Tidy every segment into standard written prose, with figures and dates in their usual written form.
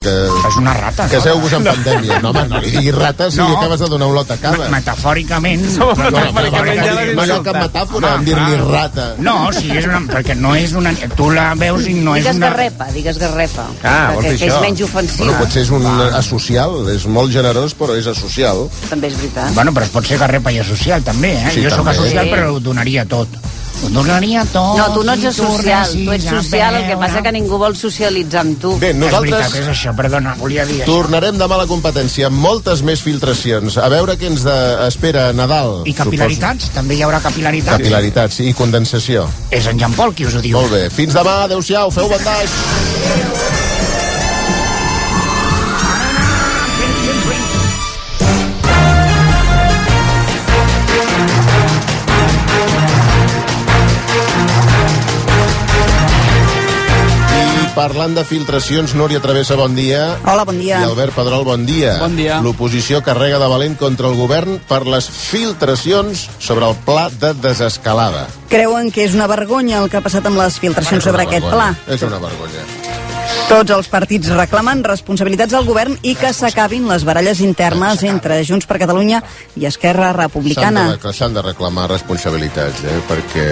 És una rata, que seu-vos en pandèmia. No, home, no li diguis rata si li acabes de donar un lot a cada. Metafòricament. No hi ha cap metàfora en dir-li rata. No, sí, perquè no és una... Tu la veus i no és una... Digues garrepa. Vols dir això? Que és menys ofensiu. Bueno, potser és un asocial, és molt generós, però és asocial. També és veritat. Bueno, però es pot ser garrepa i asocial, també, eh? Sí, jo sóc asocial, però ho donaria tot. Ho donaria tot. No, tu no ets social, tu ets social, el que passa que ningú vol socialitzar amb tu. Bé, nosaltres... És veritat, és això, perdona, volia dir això. Tornarem demà a la competència amb moltes més filtracions. A veure què ens espera Nadal. I capilaritats, també hi haurà capilaritats. Capilaritats i condensació. És en Jean Paul qui us ho diu. Molt bé, fins demà, adeu-siau, feu bandall. Parlant de filtracions, Núria Travessa, bon dia. Hola, bon dia. I Albert Pedrol, bon dia. Bon dia. L'oposició carrega de valent contra el govern per les filtracions sobre el pla de desescalada. Creuen que és una vergonya el que ha passat amb les filtracions sobre aquest pla. És una vergonya. Tots els partits reclamen responsabilitats al govern i que s'acabin les baralles internes entre Junts per Catalunya i Esquerra Republicana. S'han de reclamar responsabilitats, perquè...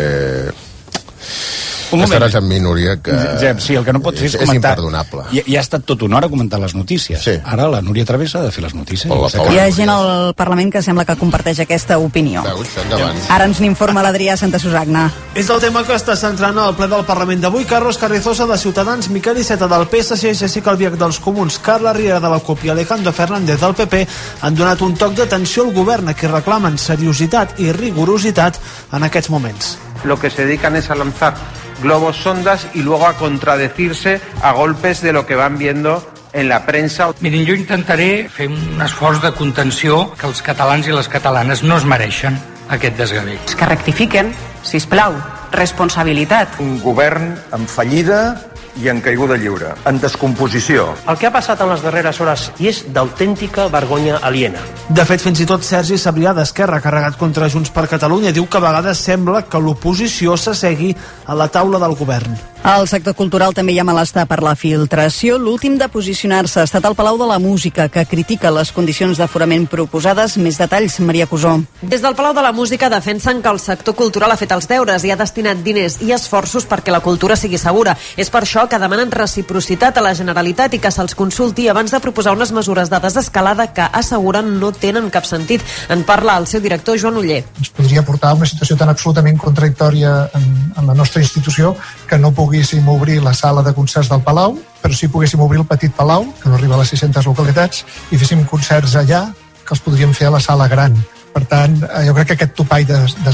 Un moment. Estaràs amb mi, Núria, que... Jep, sí, el que no pot fer és comentar... És imperdonable. Ja ha estat tot una hora comentar les notícies. Sí. Ara la Núria Travessa ha de fer les notícies. Hi ha gent al Parlament que sembla que comparteix aquesta opinió. Veus, endavant. Ara ens n'informa l'Adrià Santa Susagna. És el tema que està centrant el ple del Parlament d'avui. Carlos Carrizosa de Ciutadans, Miquel Iceta del PSC, Jessica Albiach dels Comuns, Carla Riera de la CUP i Alejandro Fernández del PP han donat un toc d'atenció al govern a qui reclamen seriositat i rigorositat en aquests moments. Lo que se dedican es a lanzar globos sondas y luego a contradecirse a golpes de lo que van viendo en la premsa. Miren, jo intentaré fer un esforç de contenció que els catalans i les catalanes no es mereixen aquest desgavell. Que rectifiquen, sisplau, responsabilitat. Un govern en fallida i en caiguda lliure, en descomposició. El que ha passat en les darreres hores i és d'autèntica vergonya aliena. De fet, fins i tot Sergi Sabrià d'Esquerra, carregat contra Junts per Catalunya, diu que a vegades sembla que l'oposició s'assegui a la taula del govern. Al sector cultural també hi ha malestar per la filtració. L'últim de posicionar-se ha estat el Palau de la Música, que critica les condicions d'aforament proposades. Més detalls, Maria Cusó. Des del Palau de la Música defensen que el sector cultural ha fet els deures i ha destinat diners i esforços perquè la cultura sigui segura. És per això que demanen reciprocitat a la Generalitat i que se'ls consulti abans de proposar unes mesures de desescalada que asseguren no tenen cap sentit. En parla el seu director, Joan Oller. Ens podria portar a una situació tan absolutament contradictòria en la nostra institució que no poguéssim obrir la sala de concerts del Palau, però sí poguéssim obrir el petit Palau, que no arriba a les 600 localitats, i féssim concerts allà que els podríem fer a la sala gran. Per tant, jo crec que aquest topall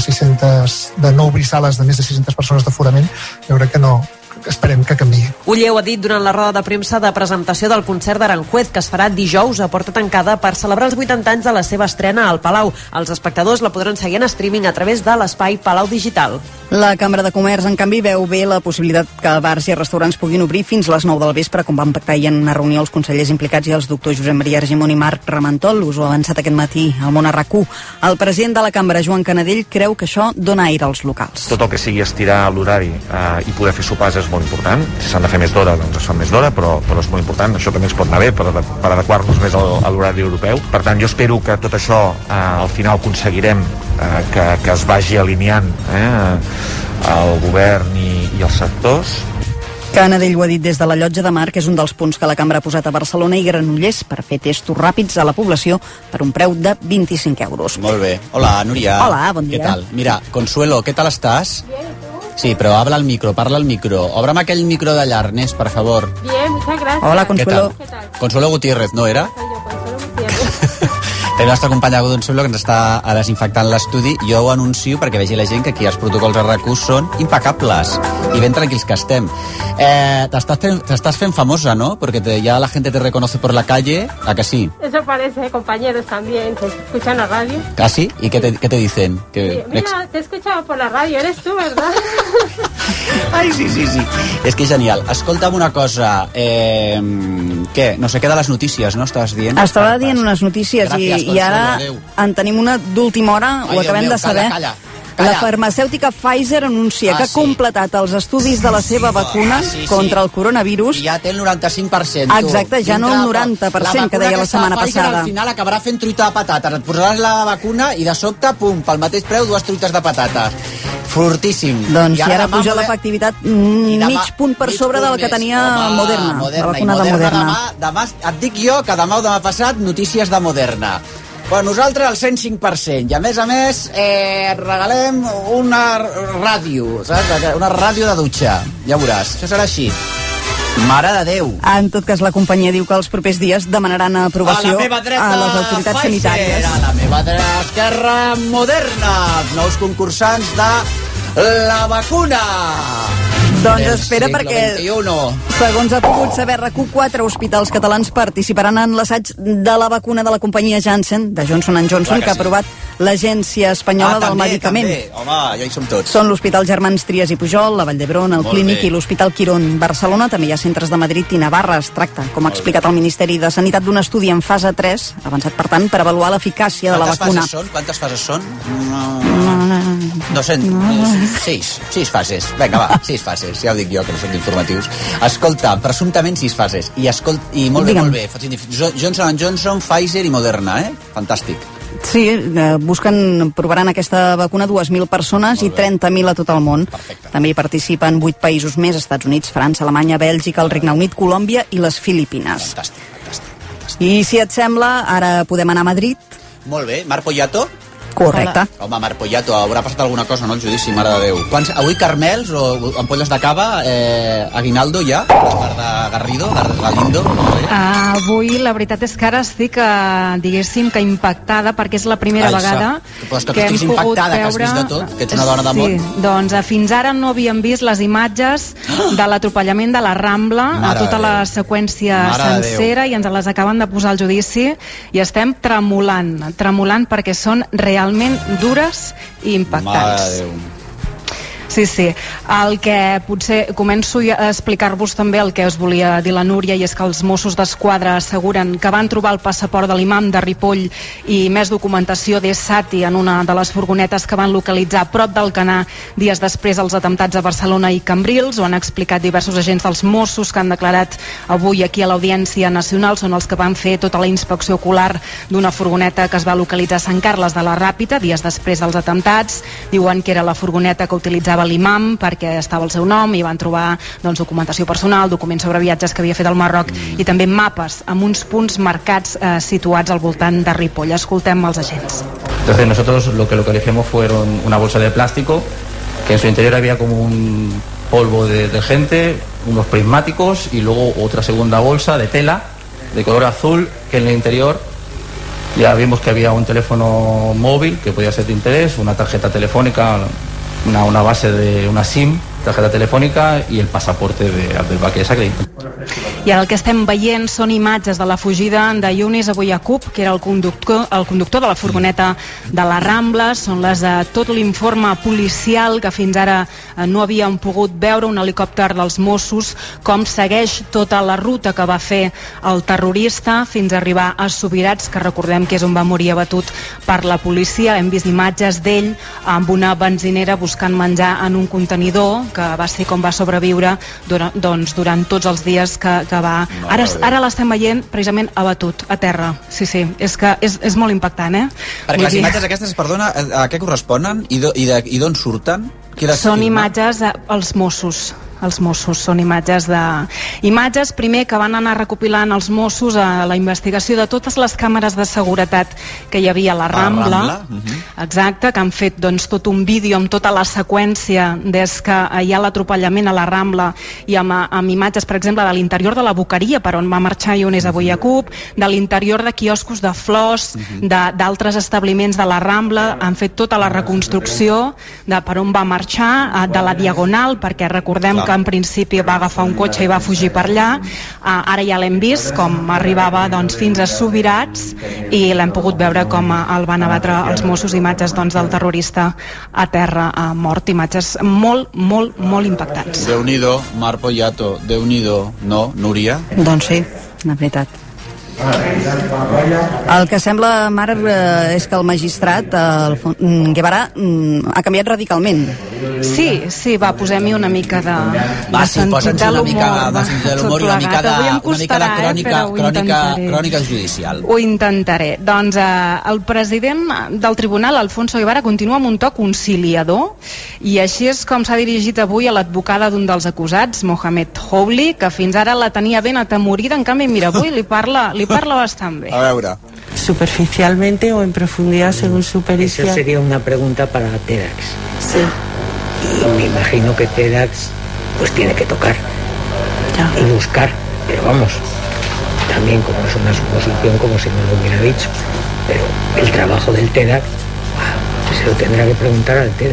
de no obrir sales de més de 600 persones d'aforament, jo crec que no, esperem que canviï. Oller ho ha dit durant la roda de premsa de presentació del concert d'Aranjuez, que es farà dijous a porta tancada per celebrar els 80 anys de la seva estrena al Palau. Els espectadors la podran seguir en streaming a través de l'espai Palau Digital. La Cambra de Comerç, en canvi, veu bé la possibilitat que bars i restaurants puguin obrir fins les 9 del vespre, com van pactar ahir en una reunió els consellers implicats i els doctors Josep Maria Argimon i Marc Ramentol. Us ho ha avançat aquest matí al Món a RAC1. El president de la Cambra, Joan Canadell, creu que això dona aire als locals. Tot el que sigui estirar l'horari i poder fer sopars és molt important. Si s'han de fer més d'hora, doncs es fan més d'hora, però és molt important. Això també ens pot anar bé per adequar-nos més a l'horari europeu. Per tant, jo espero que tot això al final aconseguirem que es vagi alineant el govern i els sectors. Canadell ho ha dit des de la Llotja de Mar, que és un dels punts que la Cambra ha posat a Barcelona i Granollers per fer testos ràpids a la població per un preu de 25 euros. Molt bé. Hola, Núria. Hola, bon dia. ¿Qué tal? Mira, Consuelo, ¿qué tal estás? Bien, ¿y tú? Sí, pero habla al micro, parla al micro. Óbrame aquell micro d'allà, Ernest, per favor. Bien, muchas gracias. Hola, Consuelo. ¿Qué tal? Consuelo Gutiérrez, ¿no era? Soy yo, Consuelo Gutiérrez. La nostra companya Consuelo, que ens està desinfectant l'estudi. Jo ho anuncio perquè vegi la gent que aquí els protocols de RAC1 són impecables i ben tranquils que estem. T'estàs fent famosa, ¿no? Porque ya la gente te reconoce por la calle, ¿a que sí? Eso parece, compañeros también que escuchan la radio. ¿Ah, sí? ¿Y qué te dicen? Sí, mira, te he escuchado por la radio, eres tú, ¿verdad? Ai, sí. És que és genial. Escolta'm una cosa, què? No sé què de les notícies, no? Estaves dient? Estava dient unes notícies. Gràcies, i ara en tenim una d'última hora, ho acacabem de saber. La farmacèutica Pfizer anuncia que ha completat els estudis de la seva vacuna contra el coronavirus. Ja té el 95%. Exacte, ja no el 90% que deia la setmana passada. Al final acabarà fent truita de patates. Et posaràs la vacuna i de sobte, pum, pel mateix preu, 2 truites de patates. Fortíssim. Doncs i ara puja l'efectivitat mig punt per sobre de la que tenia Moderna. La vacuna de Moderna. Demà et dic jo que demà o demà passat notícies de Moderna. Bueno, nosaltres al 105%, i a més, regalem una ràdio, saps? Una ràdio de dutxa, ja veuràs, això serà així. Mare de Déu. En tot cas, la companyia diu que els propers dies demanaran aprovació a les autoritats sanitàries. A la meva dreta esquerra, Moderna, nous concursants de la vacuna. Doncs espera, perquè, segons ha pogut saber RAC1, 4 hospitals catalans participaran en l'assaig de la vacuna de la companyia Janssen, de Johnson & Johnson, que ha aprovat l'Agència Espanyola del Medicament. Home, ja hi som tots. Són l'Hospital Germans Trias i Pujol, la Vall d'Hebron, el Clínic i l'Hospital Quirón. Barcelona també hi ha centres de Madrid i Navarra. Es tracta, com ha explicat el Ministeri de Sanitat, d'un estudi en fase 3, avançat, per tant, per avaluar l'eficàcia de la vacuna. Quantes fases són? 6 fases. Vinga, va, 6 fases. Ja ho dic jo, que no soc d'informatius. Escolta, presumptament 6 fases. I molt bé. Johnson & Johnson, Pfizer i Moderna, Fantàstic. Sí, provaran aquesta vacuna 2.000 persones i 30.000 a tot el món. Perfecte. També hi participen 8 països més: Estats Units, França, Alemanya, Bèlgica, el Regne Unit, Colòmbia i les Filipines. Fantàstic. I si et sembla, ara podem anar a Madrid. Molt bé. Mar Poyato? Correcte. Home, Mar Poyato, haurà passat alguna cosa, no, el judici, mare de Déu. Avui carmels o ampolles de cava, Aguinaldo ja, per de Garrido, Galindo? Avui la veritat és que ara estic, diguéssim, que impactada, perquè és la primera vegada que hem pogut veure... Que has vist de tot, que ets una dona de món. Sí, doncs fins ara no havíem vist les imatges de l'atropellament de la Rambla, a tota la seqüència sencera, i ens les acaben de posar al judici, i estem tremolant perquè són realment dures i impactants. Mare de Déu. Sí. El que potser començo a explicar-vos també el que us volia dir la Núria, i és que els Mossos d'Esquadra asseguren que van trobar el passaport de l'imam de Ripoll i més documentació d'Essati en una de les furgonetes que van localitzar a prop d'Alcanar dies després dels atemptats a Barcelona i Cambrils. Ho han explicat diversos agents dels Mossos que han declarat avui aquí a l'Audiència Nacional. Són els que van fer tota la inspecció ocular d'una furgoneta que es va localitzar a Sant Carles de la Ràpita dies després dels atemptats. Diuen que era la furgoneta que utilitzava l'imam perquè estava el seu nom, i van trobar documentació personal, documents sobre viatges que havia fet al Marroc i també mapes amb uns punts marcats situats al voltant de Ripoll. Escoltem els agents. Entonces nosotros lo que localicemos fueron una bolsa de plástico que en su interior había como un polvo de detergente, unos prismáticos y luego otra segunda bolsa de tela de color azul que en el interior ya vimos que había un teléfono móvil que podía ser de interés, una tarjeta telefónica, una base de una SIM, tarjeta telefònica, i el passaporte d'Abdelbaki Sakri. I ara el que estem veient són imatges de la fugida de Yunis Abuyakub, que era el conductor de la furgoneta de la Rambla. Són les de tot l'informe policial que fins ara no havíem pogut veure, un helicòpter dels Mossos, com segueix tota la ruta que va fer el terrorista fins a arribar a Subirats, que recordem que és on va morir abatut per la policia. Hem vist imatges d'ell amb una benzinera buscant menjar en un contenidor, que va ser com va sobreviure durant tots els dies que va... Ara l'estem veient precisament abatut, a terra. Sí, és que és molt impactant, Perquè les imatges aquestes, perdona, a què corresponen i d'on surten? Són imatges als Mossos. Els Mossos són imatges primer que van anar recopilant els Mossos a la investigació de totes les càmeres de seguretat que hi havia a la Rambla. Exacte, que han fet tot un vídeo amb tota la seqüència des que hi ha l'atropellament a la Rambla, i amb imatges, per exemple, de l'interior de la Boqueria, per on va marxar Yunis Abuyakub, de l'interior de quioscos de flors, d'altres establiments de la Rambla. Han fet tota la reconstrucció de per on va marxar, de la Diagonal, perquè recordem que en principi va agafar un cotxe i va fugir per allà. Ara ja l'hem vist com arribava fins a Subirats, i l'hem pogut veure com el van abatre els Mossos. Imatges del terrorista a terra mort, imatges molt, molt, molt impactants. Déu-n'hi-do, Mar Poyato, Déu-n'hi-do, no, Núria? Doncs sí, la veritat. El que sembla, Marc, és que el magistrat, Guevara, ha canviat radicalment. Sí, va, posem-hi una mica de sentit de l'humor. De l'humor i una mica de crònica judicial. Ho intentaré. Doncs el president del tribunal, Alfonso Guevara, continua amb un to conciliador i així és com s'ha dirigit avui a l'advocada d'un dels acusats, Mohamed Houli, que fins ara la tenia ben atemorida. En canvi, mira, avui li parla bastant bé. A veure. Superficialmente o en profundidad según su pericia. Esa sería una pregunta para TEDx. Sí. Y me imagino que TEDx pues tiene que tocar y buscar, pero vamos, también como es una suposición, como si no lo hubiera dicho, pero el trabajo del TEDx se lo tendrá que preguntar al TEDx.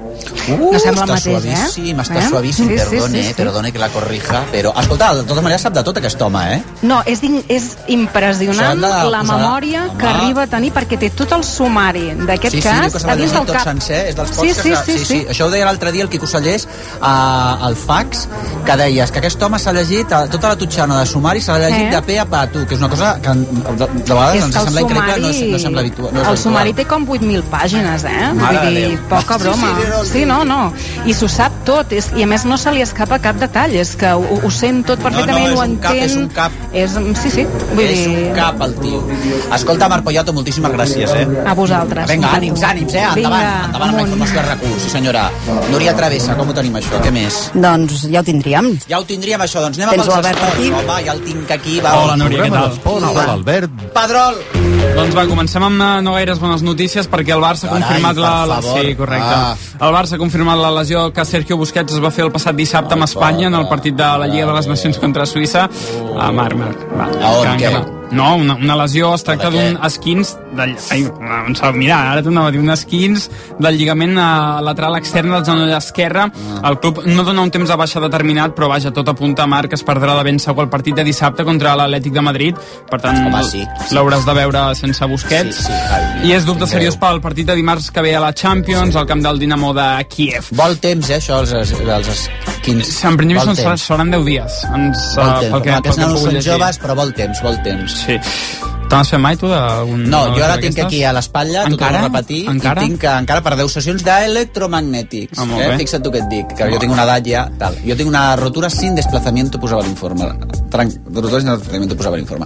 No sembla el mateix, suavíssim, està suavíssim, perdone que la corrija, però, escolta, de tota manera sap de tot aquest home, No, és impressionant la memòria que arriba a tenir, perquè té tot el sumari d'aquest cas a dins del cap. Sencer, és dels pocs sí. Això ho deia l'altre dia el Quico Sallés al fax, que deies que aquest home s'ha llegit tota la tutxana de sumari, s'ha llegit de pe a patu, que és una cosa que de vegades ens sembla increïble, no sembla habitual. El sumari té com 8.000 pàgines, vull dir, poca broma. Sí, no. I s'ho sap tot, i a més no se li escapa cap detall, és que ho sent tot perfectament, ho entén. És un cap. Sí, vull dir... És un cap, el tio. Escolta, Marc Poyato, moltíssimes gràcies, A vosaltres. Vinga, ànims, endavant amb la informació de RAC1, sí senyora. Núria Travessa, com ho tenim això? Què més? Doncs ja ho tindríem. Això, doncs anem amb els esports. Home, ja el tinc aquí. Hola, Núria, què tal? Hola, Albert. Pedrol! Doncs va, comencem amb no gaires bones notícies perquè el Barça ha confirmat Sí, correcte. El Barça ha confirmat la lesió que Sergio Busquets es va fer el passat dissabte amb Espanya en el partit de la Lliga de les Nacions contra Suïssa. Marc. A on, què? No, una lesió, es tracta d'un esquins mira, ara t'anava a dir un esquins del lligament lateral extern del genoll esquerre. El club no dona un temps de baixa determinat, però vaja, tot apunta a Marc que es perdrà de ben segur el partit de dissabte contra l'Atlètic de Madrid, per tant l'hauràs de veure sense Busquets. I és dubte seriós pel partit de dimarts que ve a la Champions al camp del Dinamo de Kiev. Vol temps, això, els esquins. En principi seran 10 dies. Aquests nanos són joves, però vol temps. Sí. T'has fet mai, tu, d'algun... No, jo ara tinc aquí a l'espatlla, t'ho torno a repetir, i tinc encara per 10 sessions d'electromagnètics. Fixa't tu què et dic, que jo tinc una edat ja... Jo tinc una rotura sin desplazamiento, posava l'informe. Rotura sin desplazamiento, posava l'informe.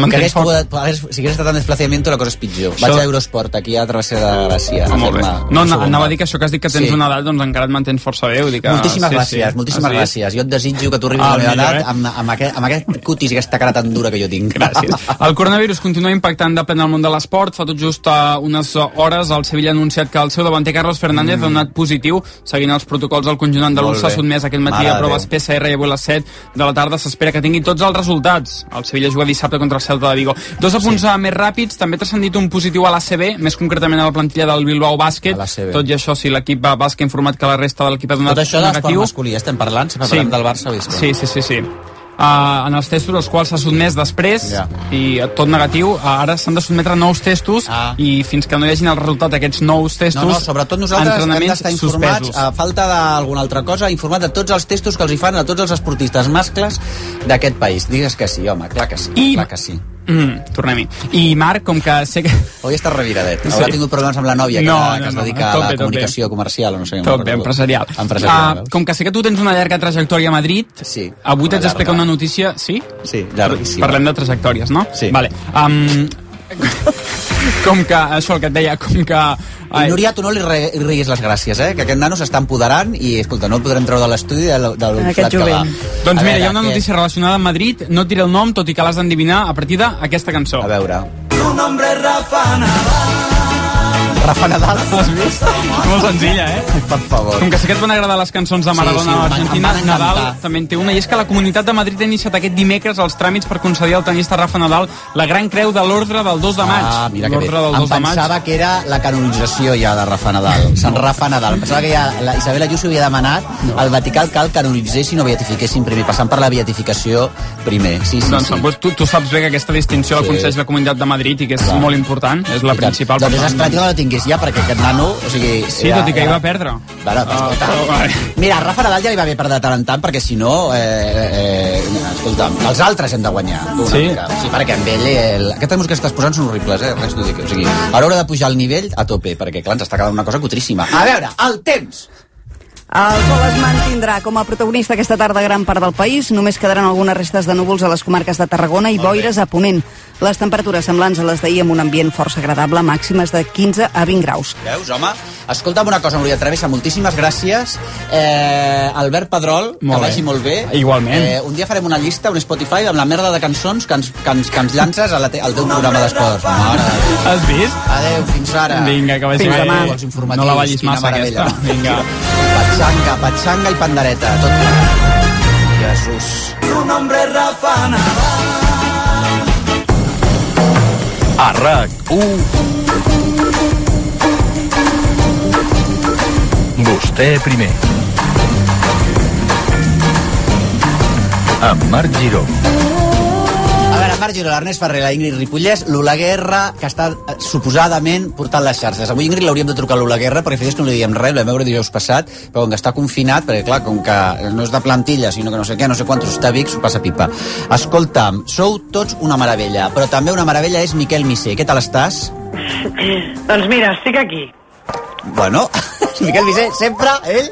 Si hagués estat en desplazamiento, la cosa és pitjor. Vaig a Eurosport, aquí a Travessera de Gràcia. No, anava a dir que això que has dit que tens una edat, doncs encara et mantens força bé. Moltíssimes gràcies. Jo et desitjo que tu arribis a la meva edat amb aquest cutis i aquesta cara tan dura que jo tinc. Gràcies. El coronavirus continua impactant de ple en el món de l'esport. Fa tot just unes hores el Sevilla ha anunciat que el seu davanter Carlos Fernández ha donat positiu. Seguint els protocols, el conjunt andalús s'ha sotmès aquest matí a proves PCR i avui a les 7 de la tarda s'espera que tingui tots els resultats. El Sevilla juga dissabte contra el Celta de Vigo. Dos apunts més ràpids, també t'ha sentit un positiu a l'ACB, més concretament a la plantilla del Bilbao Bàsquet. Tot i això, l'equip bàsquet ha informat que la resta de l'equip ha donat negatiu. Tot això d'esport masculí, estem parlant? Si parlem del Barça, Sí. En els testos als quals s'ha sotmès després i tot negatiu, ara s'han de sotmetre nous testos i fins que no hi hagin el resultat d'aquests nous testos, sobretot nosaltres hem d'estar informats, a falta d'alguna altra cosa, informat de tots els testos que els hi fan a tots els esportistes mascles d'aquest país. Digues que sí, home, clar que sí. Tornem-hi. I Marc, com que sé que... Avui estàs reviradet. Haurà tingut problemes amb la nòvia que es dedica a la comunicació comercial, o no sé. Tot bé, empresarial. Com que sé que tu tens una llarga trajectòria a Madrid, avui t'haig d'explicar una notícia... Sí? Sí, llarguíssima. Parlem de trajectòries, no? Sí. Vale. Com que, això el que et deia, com que... I Núria, tu no li riguis les gràcies, que aquest nano s'està empoderant i, escolta, no el podrem treure de l'estudi del flat que va. Doncs mira, hi ha una notícia relacionada amb Madrid, no et diré el nom, tot i que l'has d'endevinar a partir d'aquesta cançó. A veure. Tu nombre es Rafa Nadal. Rafa Nadal, has vist? Molt senzilla, Per favor. Com que sé que et van agradar les cançons de Maradona a l'Argentina, Nadal també en té una, i és que la Comunitat de Madrid ha iniciat aquest dimecres els tràmits per concedir al tenista Rafa Nadal la Gran Creu de l'Ordre del 2 de maig. Mira que bé. Em pensava que era la canonització ja de Rafa Nadal, Sant Rafa Nadal. Em pensava que ja la Isabel Ayuso havia demanat al Vaticà que el canonitzessin o beatifiquessin primer, passant per la beatificació primer. Doncs tu saps bé que aquesta distinció la concedeix la Comunitat de Madrid i que és molt important, és la principal. Doncs és esperat que no la tinguessin. perdés ja, perquè aquest nano... O sigui, Sí, tot i que hi va perdre. Vale, mira, a Rafa Nadal ja li va bé perdre de tant en tant, perquè si no, escolta, els altres hem de guanyar. Sí? Sí, perquè amb ell... Aquestes músiques que estàs posant són horribles, res t'ho dic. O sigui, ara haurà de pujar el nivell a tope, perquè clar, ens està quedant una cosa cutríssima. A veure, el temps! El sol es mantindrà com a protagonista aquesta tarda a gran part del país. Només quedaran algunes restes de núvols a les comarques de Tarragona i boires a Ponent. Les temperatures semblants a les d'ahir amb un ambient força agradable, màximes de 15 a 20 graus. Veus, home? Escolta'm una cosa, Núria Travessa, moltíssimes gràcies. Albert Pedrol, que vagi molt bé. Igualment. Un dia farem una llista, un Spotify, amb la merda de cançons que ens llances al teu programa d'esports. Has vist? Adéu, fins ara. Vinga, que vagi bé. No la ballis massa, aquesta. Vinga. Patxanga i pandereta, tot clar. Jesús. Tu nombre es Rafa Nadal. A RAC1 Vostè primer amb Marc Giró. A veure, Marc Giró, l'Ernest Ferrer, la Ingrid Ripollès, l'Oleguerra, que està suposadament portant les xarxes. Avui Ingrid l'hauríem de trucar a l'Oleguerra perquè fes que no li diem res, vam veure dijous passat, però com que està confinat, perquè clar, com que no és de plantilla, sinó que no sé què, no sé quantos està a Vic, s'ho passa pipa. Escolta'm, sou tots una meravella, però també una meravella és Miquel Missé. Què tal estàs? Doncs mira, estic aquí. Bueno, Miquel Missé, sempre, ell...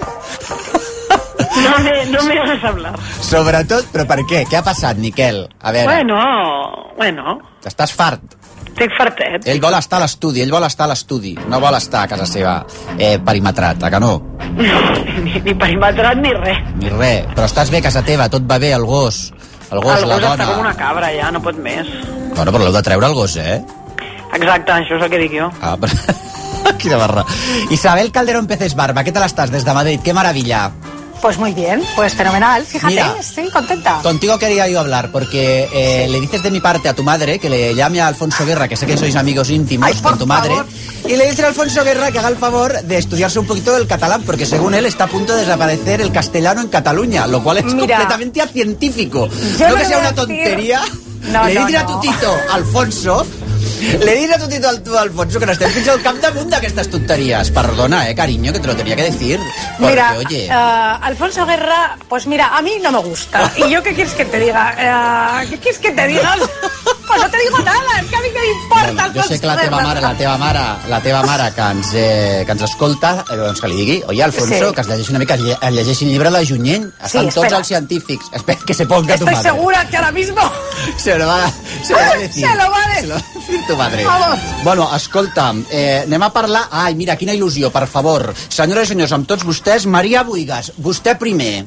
No me hagas hablar. Sobretot, però per què? Què ha passat, Miquel? A veure... Bueno... Estàs fart? Estic fartet. Ell vol estar a l'estudi, no vol estar a casa seva perimetrat, a que no? Ni perimetrat ni res. Ni res, però estàs bé a casa teva, tot va bé, el gos, la dona... El gos està com una cabra, ja, no pot més. Bueno, però l'heu de treure el gos, Exacte, això és el que dic jo. Ah, però... Quina barra. Isabel Calderón Peces Barba, ¿qué tal estás desde Madrid? ¡Qué maravilla! Pues muy bien, pues fenomenal, fíjate, Mira, estoy contenta. Contigo quería yo hablar, porque le dices de mi parte a tu madre que le llame a Alfonso Guerra, que sé que sois amigos íntimos con tu madre, y le dice a Alfonso Guerra que haga el favor de estudiarse un poquito el catalán, porque según él está a punto de desaparecer el castellano en Cataluña, lo cual es completamente científico. No que sea una tontería. Le dice a tu tito, Alfonso... Le dices a tu tito Alfonso que n'estem fins al capdamunt d'aquestes tonteries. Perdona, cariño, que te lo tenía que decir. Porque, mira, oye... Alfonso Guerra, pues mira, a mí no me gusta. ¿Y yo qué quieres que te diga? ¿Qué quieres que te diga? Pues no te digo nada, es que a mí que m'importa bueno, Alfonso Guerra. Jo sé que la teva mare que ens escolta, doncs que li digui, oye, Alfonso, sí, que es llegeixi una mica, es llegeixi el llibre de Junyent. Estan tots els científics. Espera, que se ponga tu madre. Estoy segura que ahora mismo... Se lo va a decir. Se lo va a decir. Tu madre. Vamos. Bueno, escolta'm, anem a parlar... Ai, mira, quina il·lusió, per favor. Senyores i senyors, amb tots vostès, Maria Buigas, vostè primer.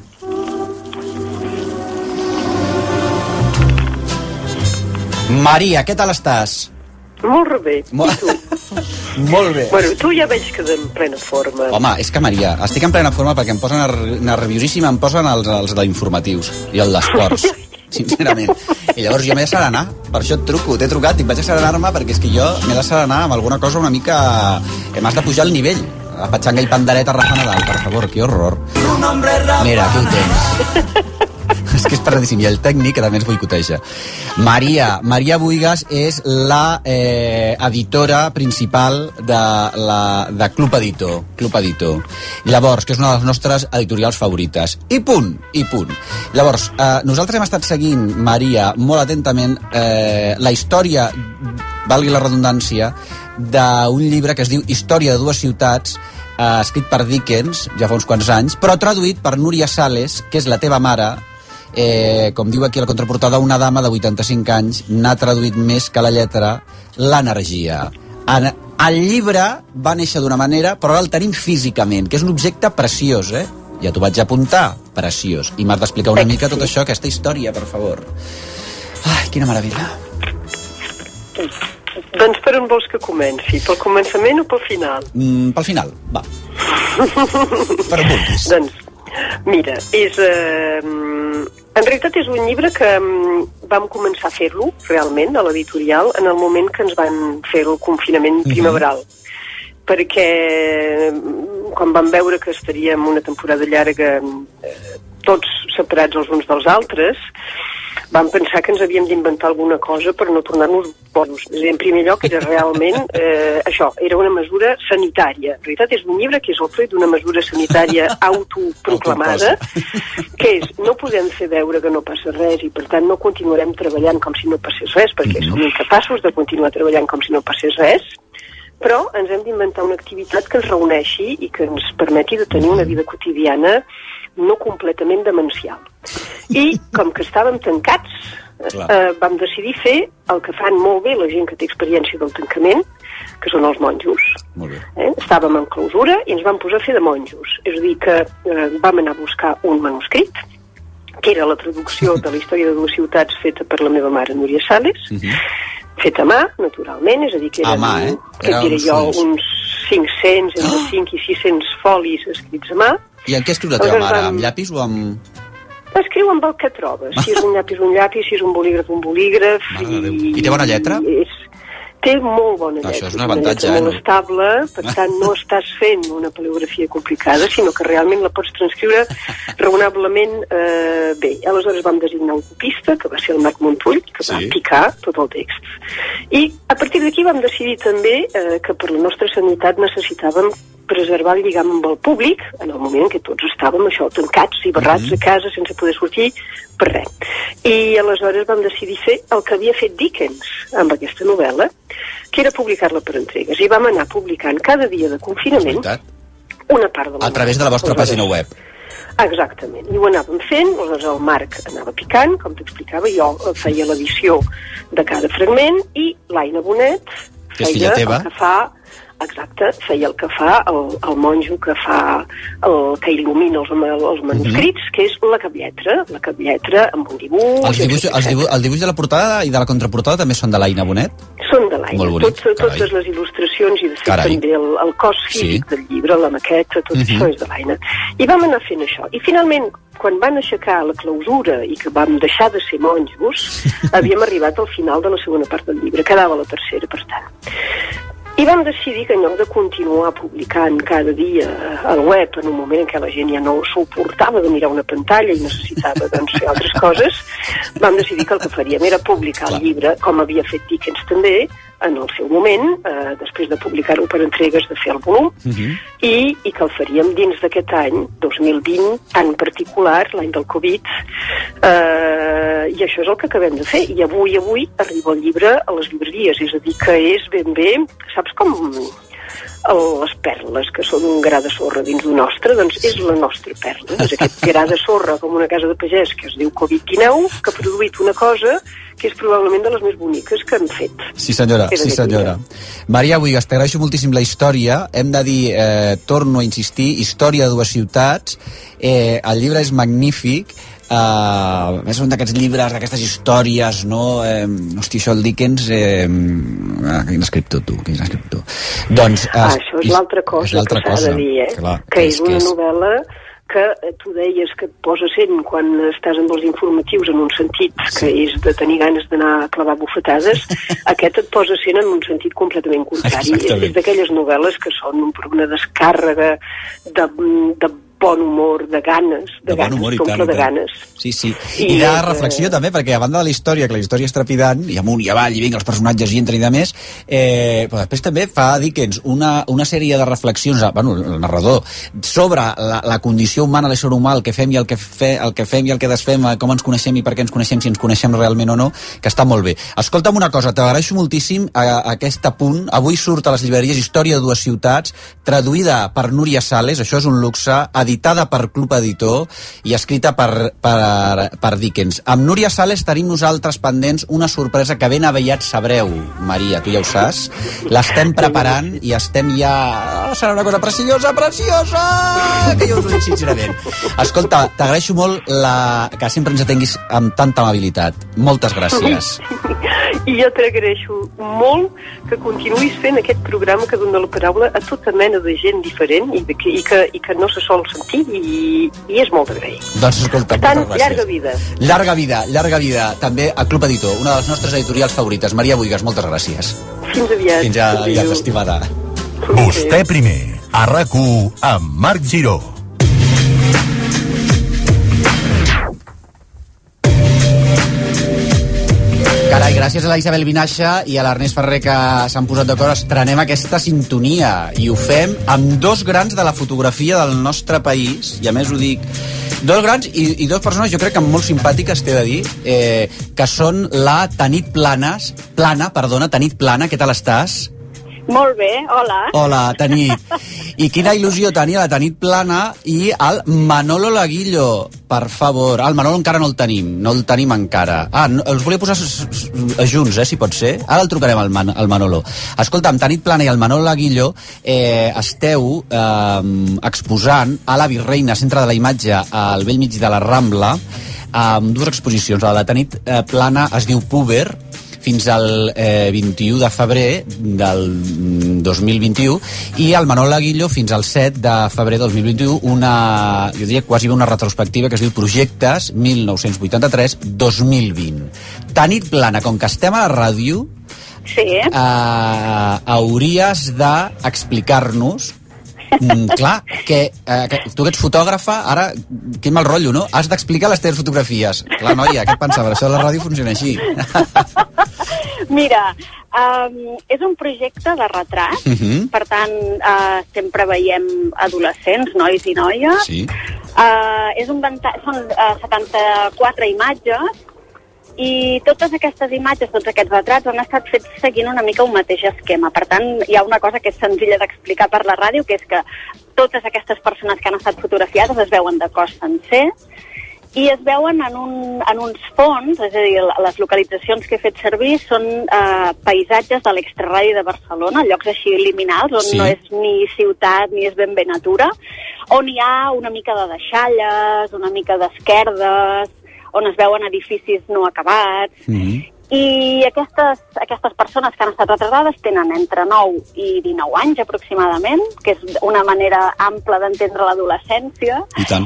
Maria, què tal estàs? Molt bé. I tu? Molt bé. Bueno, tu ja veig que en plena forma. Home, és que Maria, estic en plena forma perquè em posen nerviosíssima, em posen els d'informatius i el d'esports. Sincerament. I llavors jo m'he de serenar, per això et truco, t'he trucat i vaig a serenar-me perquè és que jo m'he de serenar amb alguna cosa una mica... M'has de pujar el nivell. La patxanga i pandereta Rafa Nadal, per favor, que horror. Mira, aquí ho tens. És que és paradíssim. I el tècnic, que també ens boicoteja. Maria Buigas és la editora principal de Club Editor. Llavors, que és una de les nostres editorials favorites. I punt. Llavors, nosaltres hem estat seguint, Maria, molt atentament la història, valgui la redundància, d'un llibre que es diu Història de dues ciutats, escrit per Dickens, ja fa uns quants anys, però traduït per Núria Sales, que és la teva mare, com diu aquí a la contraportada, una dama de 85 anys, n'ha traduït més que la lletra, l'energia. El llibre va néixer d'una manera, però ara el tenim físicament, que és un objecte preciós, Ja t'ho vaig apuntar, preciós. I m'has d'explicar una mica tot això, aquesta història, per favor. Ai, quina meravella. Doncs per on vols que comenci? Pel començament o pel final? Pel final, va. Per on vulguis. Doncs, mira, en realitat és un llibre que vam començar a fer-lo, realment, a l'editorial, en el moment que ens van fer el confinament primaveral. Perquè quan vam veure que estaríem una temporada llarga tots separats els uns dels altres, vam pensar que ens havíem d'inventar alguna cosa per no tornar-nos bons. En primer lloc, era realment això, era una mesura sanitària. En realitat és un llibre que és el fruit d'una mesura sanitària autoproclamada, que és no podem fer veure que no passa res i per tant no continuarem treballant com si no passés res, perquè som incapaços de continuar treballant com si no passés res, però ens hem d'inventar una activitat que ens reuneixi i que ens permeti de tenir una vida quotidiana no completament demencial. I com que estàvem tancats, vam decidir fer el que fan molt bé la gent que té experiència del tancament, que són els monjos. Estàvem en clausura i ens vam posar a fer de monjos. És a dir, que vam anar a buscar un manuscrit, que era la traducció de la història de 2 ciutats feta per la meva mare, Núria Sales, feta a mà, naturalment, és a dir, que eren, uns 500, entre 5 i 600 folis escrits a mà. I en què escriu la teva mare? Amb llapis o amb...? Escriu amb el que trobes. Si és un llapis, si és un bolígraf, un bolígraf. I té bona lletra? Té molt bona lletra. Això és un avantatge, molt estable, per tant no estàs fent una paleografia complicada, sinó que realment la pots transcriure raonablement bé. Aleshores vam designar un copista, que va ser el Marc Montull, que va picar tot el text. I a partir d'aquí vam decidir també que per la nostra sanitat necessitàvem preservar el lligam amb el públic en el moment en què tots estàvem tancats i barrats a casa sense poder sortir per res. I aleshores vam decidir fer el que havia fet Dickens amb aquesta novel·la, que era publicar-la per entregues. I vam anar publicant cada dia de confinament una part de la a través de la vostra pàgina web. Exactament. I ho anàvem fent, aleshores el Marc anava picant, com t'explicava, jo feia l'edició de cada fragment i l'Aina Bonet feia el que fa... Exacte, feia el que fa el monjo que fa que il·lumina els manuscrits, que és la caplletra amb un dibuix... El dibuix de la portada i de la contraportada també són de l'Aina Bonet? Són de l'Aina, totes les il·lustracions i de fet també el cos físic del llibre, la maqueta, tot això és de l'Aina. I vam anar fent això. I finalment, quan van aixecar la clausura i que vam deixar de ser monjos, havíem arribat al final de la segona part del llibre, quedava la tercera, per tant. I vam decidir que en lloc de continuar publicant cada dia al web en un moment en què la gent ja no suportava de mirar una pantalla i necessitava fer altres coses, vam decidir que el que faríem era publicar el llibre, com havia fet Dickens també, en el seu moment, després de publicar-ho per entregues, de fer el volum, i que el faríem dins d'aquest any, 2020, tan particular, l'any del Covid, i això és el que acabem de fer. I avui arriba el llibre a les llibreries, és a dir, que és ben bé, saps com les perles, que són un gra de sorra dins d'un ostre, doncs és la nostra perla. És aquest gra de sorra, com una casa de pagès, que es diu Covid-19, que ha produït una cosa que és probablement de les més boniques que han fet. Sí, senyora, sí, senyora. Maria Buigas, t'agraeixo moltíssim la història. Hem de dir, torno a insistir, història de 2 ciutats. El llibre és magnífic. És un d'aquests llibres, d'aquestes històries, no? Hosti, això el Dickens... Quin escriptor, tu? Doncs... Això és l'altra cosa que s'ha de dir, que és una novel·la que tu deies que et posa sent quan estàs amb els informatius en un sentit que és de tenir ganes d'anar a clavar bufetades, aquest et posa sent en un sentit completament contrari. És d'aquelles novel·les que són una descàrrega de bon humor, de ganes, t'omple de ganes. Sí. I de reflexió també, perquè a banda de la història, que la història és trepidant, i amunt i avall, i vinga, els personatges hi entren i de més, però després també fa Dickens una sèrie de reflexions, el narrador, sobre la condició humana, l'ésser humà, el que fem i el que fem i el que desfem, com ens coneixem i per què ens coneixem, si ens coneixem realment o no, que està molt bé. Escolta'm una cosa, t'agraeixo moltíssim aquest apunt. Avui surt a les llibreries Història de 2 ciutats, traduïda per Núria Sales, això és un luxe, editada per Club Editor i escrita per Dickens. Amb Núria Sales tenim nosaltres pendents una sorpresa que ben aviat sabreu, Maria, tu ja ho saps. L'estem preparant i estem ja... Serà una cosa preciosa! Que jo us ho dic sincerament. Escolta, t'agraeixo molt que sempre ens atenguis amb tanta amabilitat. Moltes gràcies. I jo t'agraeixo molt que continuïs fent aquest programa que dona la paraula a tota mena de gent diferent i que no se sol sentir i és molt d'agrair. Doncs escolta, per tant, llarga vida. Llarga vida. També a Club Editor, una de les nostres editorials favorites. Maria Buigas, moltes gràcies. Fins aviat. Fins aviat, estimada. Vostè primer, a RAC1 amb Marc Giró. Carai, gràcies a la Isabel Vinaixa i a l'Ernest Ferrer que s'han posat d'acord, estrenem aquesta sintonia i ho fem amb dos grans de la fotografia del nostre país, i a més ho dic, dos grans i dues persones jo crec que molt simpàtiques, t'he de dir, que són la Tanit Plana, què tal estàs? Molt bé, hola. Hola, Tanit. I quina il·lusió tenia la Tanit Plana i el Manolo Laguillo, per favor. El Manolo encara no el tenim encara. Els volia posar junts, si pot ser. Ara el trucarem al Manolo. Escolta'm, Tanit Plana i el Manolo Laguillo esteu exposant a la Virreina, Centre de la Imatge, al bell mig de la Rambla, amb dues exposicions. La Tanit Plana es diu Puber, fins al 21 de febrer del 2021, i el Manolo Laguillo fins al 7 de febrer del 2021, jo diria quasi una retrospectiva que es diu Projectes 1983-2020. Tanit Plana, com que estem a la ràdio, sí. Hauries d'explicar-nos clar, que tu que ets fotògrafa, ara, quin mal rotllo, no? Has d'explicar les teves fotografies. Clar, noia, què et pensaves? Això de la ràdio funciona així. Mira, és un projecte de retrat, per tant, sempre veiem adolescents, nois i noies. Sí. Són 74 imatges, i totes aquestes imatges, tots aquests retrats han estat fets seguint una mica un mateix esquema. Per tant, hi ha una cosa que és senzilla d'explicar per la ràdio, que és que totes aquestes persones que han estat fotografiades es veuen de cos sencer i es veuen en uns fons, és a dir, les localitzacions que he fet servir són paisatges de l'extraradi de Barcelona, llocs així liminals, on no és ni ciutat ni és ben bé natura, on hi ha una mica de deixalles, una mica d'esquerdes, on es veuen edificis no acabats, i aquestes persones que han estat retratades tenen entre 9 i 19 anys aproximadament, que és una manera ampla d'entendre l'adolescència. I tant.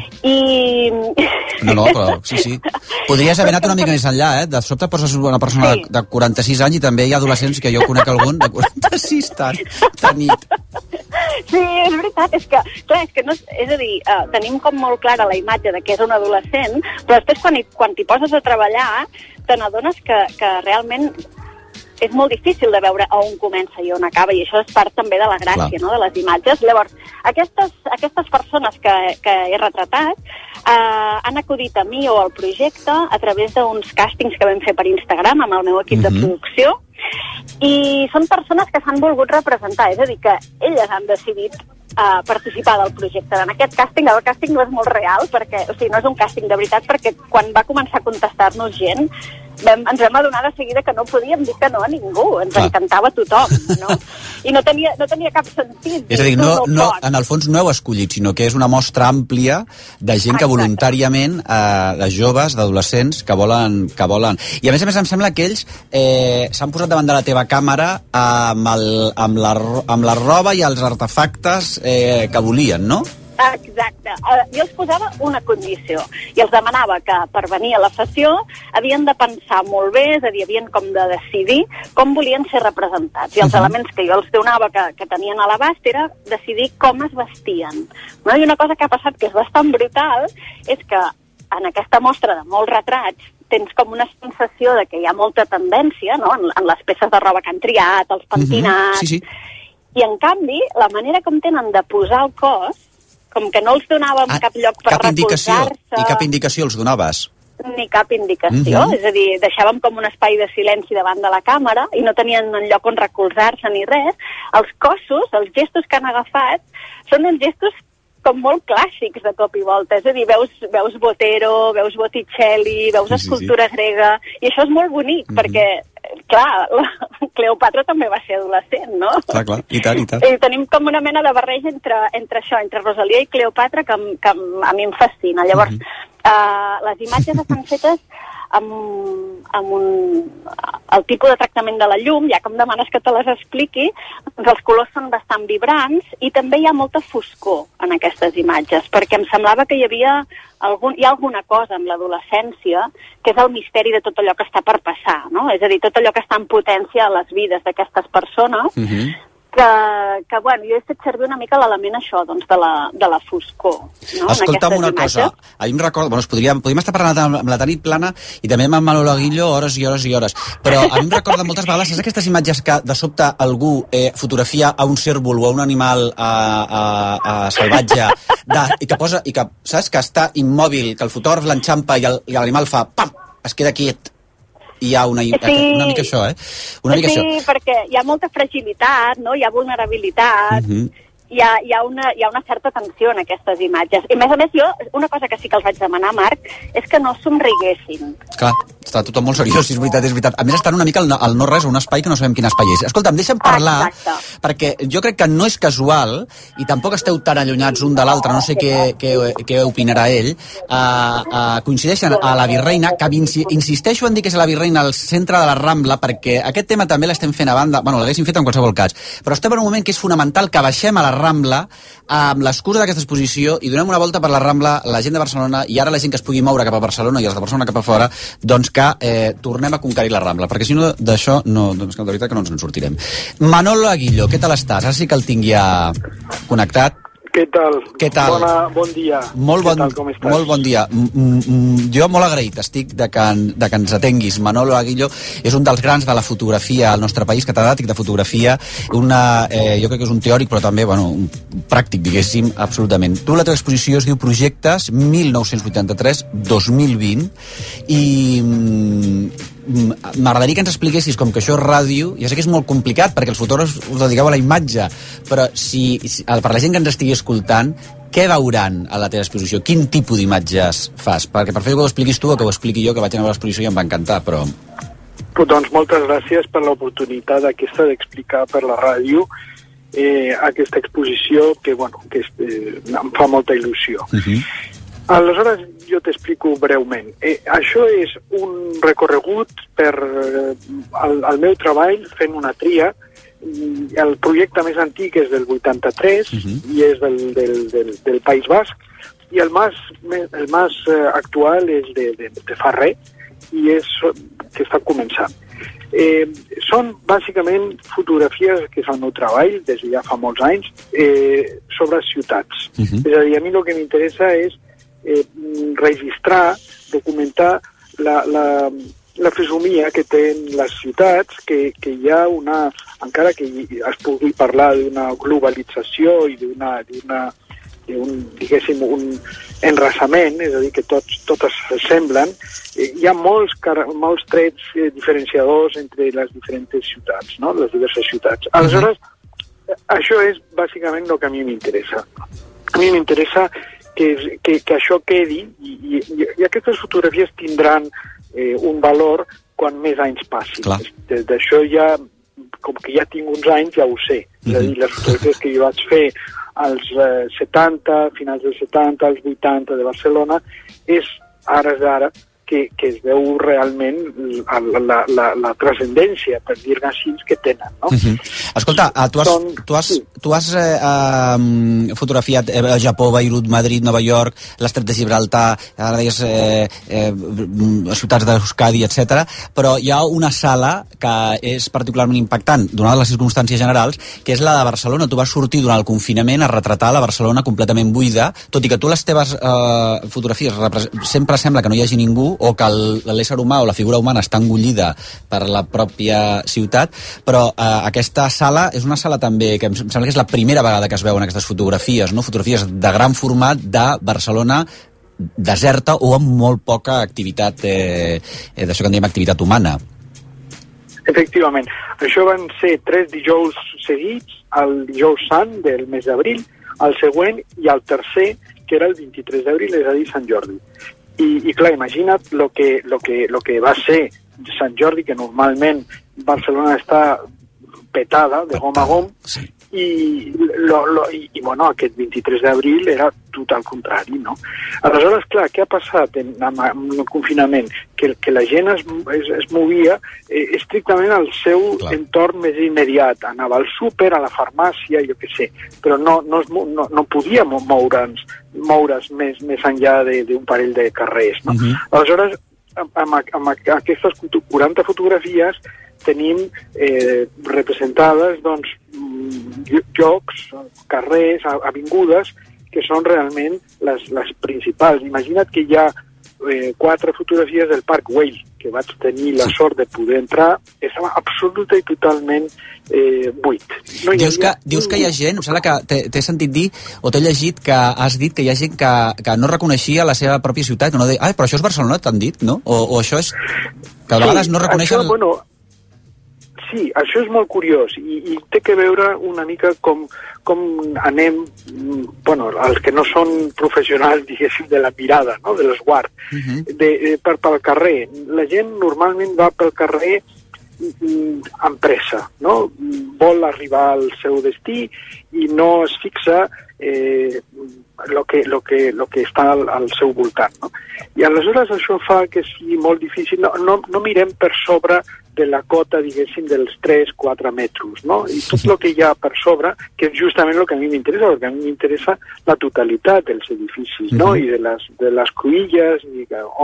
No, però sí. Podries haver anat una mica més enllà, De sobte poses una persona de 46 anys i també hi ha adolescents, que jo conec algun de 46 Tanit. Sí, és veritat, és que no, és a dir, tenim com molt clara la imatge de que és un adolescent, però després quan t'hi poses a treballar te n'adones que realment és molt difícil de veure on comença i on acaba, i això és part també de la gràcia, no?, de les imatges. Llavors, aquestes persones que he retratat han acudit a mi o al projecte a través d'uns càstings que vam fer per Instagram amb el meu equip de producció, i són persones que s'han volgut representar, és a dir, que elles han decidit participar del projecte. En aquest càsting, el càsting no és molt real, perquè, o sigui, no és un càsting de veritat, perquè quan va començar a contestar-nos gent, ens vam adonar de seguida que no podíem dir que no a ningú, ens encantava tothom, no? I no tenia cap sentit. És a dir, en el fons no heu escollit, sinó que és una mostra àmplia de gent que voluntàriament, de joves, d'adolescents, que volen. I a més em sembla que ells s'han posat davant de la teva càmera amb la roba i els artefactes que volien, no? Exacte. Jo els posava una condició i els demanava que per venir a la sessió havien de pensar molt bé, és a dir, havien com de decidir com volien ser representats, i els elements que jo els donava que tenien a l'abast era decidir com es vestien, no? I una cosa que ha passat que és bastant brutal és que en aquesta mostra de molts retrats tens com una sensació de que hi ha molta tendència, no?, en les peces de roba que han triat, els pentinats, i en canvi la manera com tenen de posar el cos, com que no els donàvem cap lloc per recolzar-se... I cap indicació els donaves? Ni cap indicació, és a dir, deixàvem com un espai de silenci davant de la càmera i no tenien un lloc on recolzar-se ni res. Els cossos, els gestos que han agafat, són uns gestos com molt clàssics de cop i volta, és a dir, veus Botero, veus Botticelli, veus escultura grega, i això és molt bonic, perquè clar, Cleopatra també va ser adolescent, no? Clar, i tant. I tenim com una mena de barreja entre això, entre Rosalia i Cleopatra, que a mi em fascina. Llavors, les imatges estan fetes amb el tipus de tractament de la llum, ja com demanes que te les expliqui, doncs els colors són bastant vibrants i també hi ha molta foscor en aquestes imatges, perquè em semblava que hi ha alguna cosa amb l'adolescència que és el misteri de tot allò que està per passar, no? És a dir, tot allò que està en potència a les vides d'aquestes persones, que bueno, jo he fet servir una mica l'element això, doncs, de la foscor. No? Escolta'm una cosa, a mi em recorda, bueno, podríem estar parlant amb la Tanit Plana i també amb Manolo Aguillo hores i hores i hores, però a mi em recorda moltes vegades, saps aquestes imatges que de sobte algú fotografia a un cérvol o a un animal salvatge i que saps, que està immòbil, que el fotògraf l'enxampa i l'animal fa pam, es queda quiet. Hi ha una mica això, Sí, perquè hi ha molta fragilitat, no? Hi ha vulnerabilitat, hi ha una certa tensió en aquestes imatges. I a més, jo, una cosa que sí que els vaig demanar, Marc, és que no somriguessin. Clar, està tothom molt seriós, és veritat. A més, estan una mica al no-res, un espai que no sabem quin espai és. Escolta'm, deixa'm parlar, perquè jo crec que no és casual, i tampoc esteu tan allunyats un de l'altre, no sé què opinarà ell, coincideixen a la Virreina, que insisteixo en dir que és la Virreina al centre de la Rambla, perquè aquest tema també l'estem fent a banda, bueno, l'haguéssim fet en qualsevol cas, però estem en un moment que és fonamental que baixem a la Rambla amb l'excusa d'aquesta exposició i donem una volta per la Rambla, la gent de Barcelona i ara la gent que es pugui moure cap a Barcelona i els de Barcelona cap a fora, doncs que tornem a conquerir la Rambla, perquè si no d'això no, doncs de veritat que no ens en sortirem. Manolo Aguillo, què tal estàs? Ara sí que el tinc ja connectat. Què tal? Bon dia. Molt bon dia. Jo molt agraït estic de que ens atenguis. Manolo Aguillo és un dels grans de la fotografia al nostre país, catedràtic de fotografia, jo crec que és un teòric, però també un pràctic, diguéssim, absolutament. Tu, la teva exposició es diu Projectes 1983-2020 i m'agradaria que ens expliquessis, com que això és ràdio, ja sé que és molt complicat perquè els fotògrafs us dediqueu a la imatge, però per la gent que ens estigui escoltant, què veuran a la teva exposició? Quin tipus d'imatges fas? Perquè per fer que ho expliquis tu o que ho expliqui jo, que vaig anar a l'exposició i em va encantar, però... Doncs moltes gràcies per l'oportunitat aquesta d'explicar per la ràdio aquesta exposició que em fa molta il·lusió. Aleshores, jo t'explico breument. Això és un recorregut per al meu treball fent una tria. El projecte més antic és del 83 i és del País Basc, i el més actual és de fa res i és que està començant. Són bàsicament fotografies que és el meu treball des de ja fa molts anys sobre ciutats. És a dir, a mi el que m'interessa és registrar, documentar la fesomia que tenen les ciutats, que hi ha encara que es pugui parlar d'una globalització i diguéssim, un enrasament, és a dir, que totes s'assemblen, hi ha molts trets diferenciadors entre les diferents ciutats, no? Les diverses ciutats. Aleshores, això és bàsicament el que a mi m'interessa. A mi m'interessa que això quedi i aquestes fotografies tindran un valor quan més anys passin. D'això ja, com que ja tinc uns anys, ja ho sé. És a dir, les fotografies que jo vaig fer als 70, finals dels 70, als 80 de Barcelona, és ara que es veu realment la transcendència, per dir-ne així, que tenen, no? Escolta, tu has fotografiat Japó, Beirut, Madrid, Nova York, l'Estret de Gibraltar, ara deies ciutats d'Euskadi, etc. Però hi ha una sala que és particularment impactant, donades les circumstàncies generals, que és la de Barcelona. Tu vas sortir durant el confinament a retratar la Barcelona completament buida, tot i que tu les teves fotografies sempre sembla que no hi hagi ningú, o que l'ésser humà o la figura humana està engollida per la pròpia ciutat, però aquesta sala és una sala també que em sembla que és la primera vegada que es veuen aquestes fotografies, no? Fotografies de gran format de Barcelona deserta o amb molt poca activitat, d'això que en diem activitat humana. Efectivament. Això van ser 3 dijous seguits, el dijous sant del mes d'abril, el següent i el tercer, que era el 23 d'abril, és a dir, Sant Jordi. I clar, imagina't lo que va ser Sant Jordi, que normalment Barcelona està petada de gom a gom, i aquest 23 d'abril era tot al contrari, no? Aleshores, clar, què ha passat amb el confinament? Que la gent es movia estrictament al seu entorn més immediat. Anava al súper, a la farmàcia, jo què sé, però no podia moure's més enllà d'un parell de carrers, no? Aleshores, amb aquestes 40 fotografies tenim representades, doncs, llocs, carrers, avingudes, que són realment les principals. Imagina't que hi ha 4 fotografies del Parc Güell, que vaig tenir la sort de poder entrar, estava absoluta i totalment buit. No dius que hi ha gent, em sembla que t'he sentit dir, o t'he llegit que has dit que hi ha gent que no reconeixia la seva pròpia ciutat, que no deia, però això és Barcelona, t'han dit, no? O això és... que a vegades no reconeixen... Sí, això és molt curiós i té que veure una mica com anem, els que no són professionals, diguéssim, de la mirada, no? de l'esguard, pel carrer. La gent normalment va pel carrer amb pressa, no? Vol arribar al seu destí i no es fixa lo que està al seu voltant, no? I aleshores això fa que sigui molt difícil, no mirem per sobre de la cota, diguéssim, dels 3-4 metres, no? I tot el que hi ha per sobre, que és justament el que a mi m'interessa, perquè a mi m'interessa la totalitat dels edificis, no? I de les cruïlles, i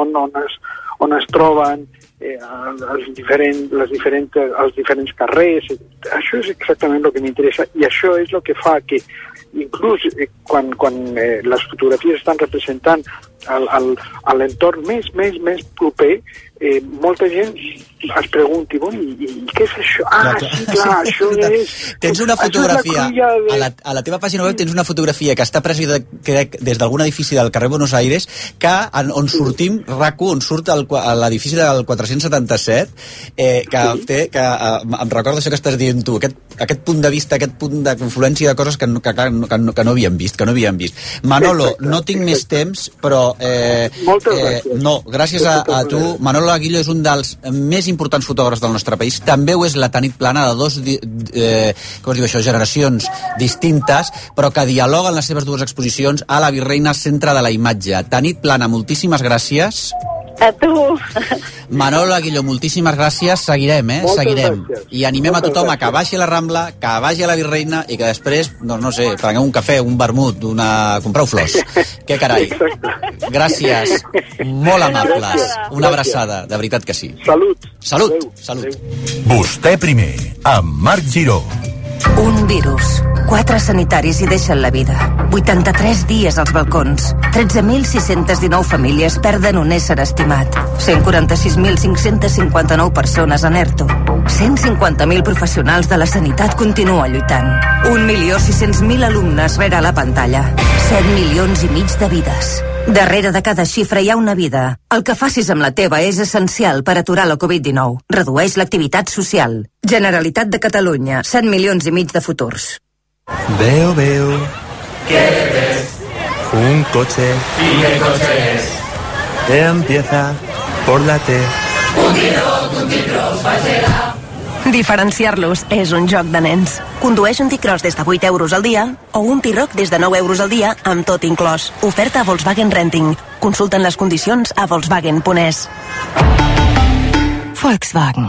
on es troben els diferents carrers. Això és exactament el que m'interessa, i això és el que fa que inclús quan les fotografies estan representant a l'entorn més proper, molta gent es pregunti, i què és això? Això és... Tens una fotografia, a la teva pàgina web tens una fotografia que està presa, crec, des d'algun edifici del carrer Buenos Aires, on sortim, RAC1, on surt l'edifici del 477, que em recorda això que estàs dient tu, aquest punt de vista, aquest punt de confluència de coses que no havíem vist. Manolo, no tinc més temps, però moltes gràcies. No, gràcies a tu. Manolo Aguillo és un dels més importants fotògrafs del nostre país. També ho és la Tanit Plana, de dos generacions distintes, però que dialoguen les seves dues exposicions a la Virreina Centre de la Imatge. Tanit Plana, moltíssimes gràcies. A tu. Manolo Aguillo, moltíssimes gràcies. Seguirem. Gràcies. I animem a tothom a que baixi a la Rambla, que vagi a la Virreina i que després, no sé, prengueu un cafè, un vermut, compreu flors. Què carai. Gràcies. Molt amables. Una abraçada, de veritat que sí. Salut. Vostè primer, amb Marc Giró. Un virus. 4 sanitaris hi deixen la vida. 83 dies als balcons. 13.619 famílies perden un ésser estimat. 146.559 persones en ERTO. 150.000 professionals de la sanitat continuen lluitant. 1.600.000 alumnes rere la pantalla. 7 milions i mig de vides. Darrere de cada xifra hi ha una vida. El que facis amb la teva és essencial per aturar la Covid-19. Redueix l'activitat social. Generalitat de Catalunya. 7 milions i mig de futurs. Veo. ¿Qué ves? Un coche. ¿Y qué coche es? Empieza por la T. Un T-Cross, Pajera. Diferenciar-los és un joc de nens. Condueix un T-Cross des de 8 euros al dia o un T-Roc des de 9 euros al dia amb tot inclòs. Oferta a Volkswagen Renting. Consulten les condicions a volkswagen.es. Volkswagen.